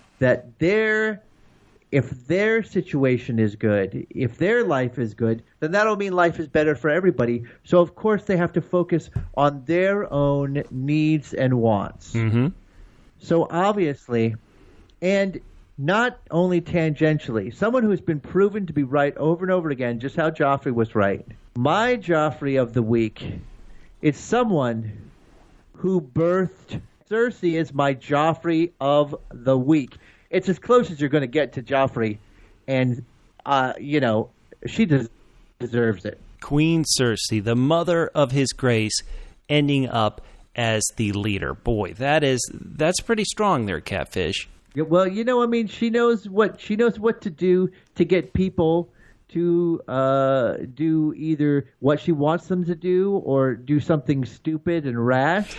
if their situation is good, if their life is good, then that'll mean life is better for everybody. So, of course, they have to focus on their own needs and wants. Mm-hmm. So, obviously, and not only tangentially, someone who has been proven to be right over and over again, just how Joffrey was right. My Joffrey of the week is someone who birthed Cersei is my Joffrey of the week. It's as close as you're going to get to Joffrey, and, she deserves it. Queen Cersei, the mother of his grace, ending up as the leader. Boy, that's pretty strong there, Catfish. Yeah, well, she knows what to do to get people to do either what she wants them to do or do something stupid and rash.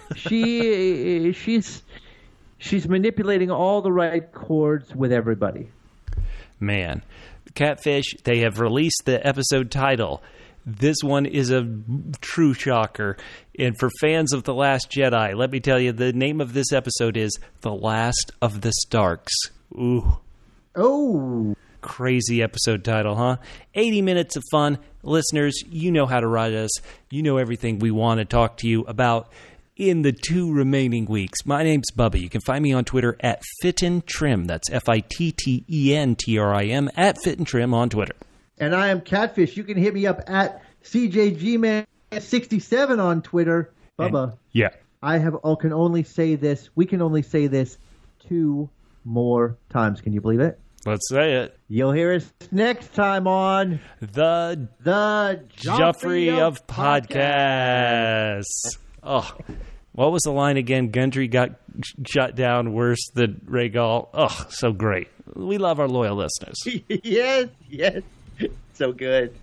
She's manipulating all the right chords with everybody. Man, Catfish, they have released the episode title. This one is a true shocker. And for fans of The Last Jedi, let me tell you, the name of this episode is The Last of the Starks. Ooh. Oh. Crazy episode title, huh? 80 minutes of fun. Listeners, you know how to write us. You know everything we want to talk to you about in the 2 remaining weeks. My name's Bubba. You can find me on Twitter at FittenTrim. That's FITTENTRIM at FittenTrim on Twitter. And I am Catfish. You can hit me up at CJGman67 on Twitter. Bubba. Yeah. can only say this. We can only say this 2 more times. Can you believe it? Let's say it. You'll hear us next time on the Joffrey of Podcasts. Oh, what was the line again? Gendry got shot down worse than Rhaegal. Oh, so great. We love our loyal listeners. Yes. So good.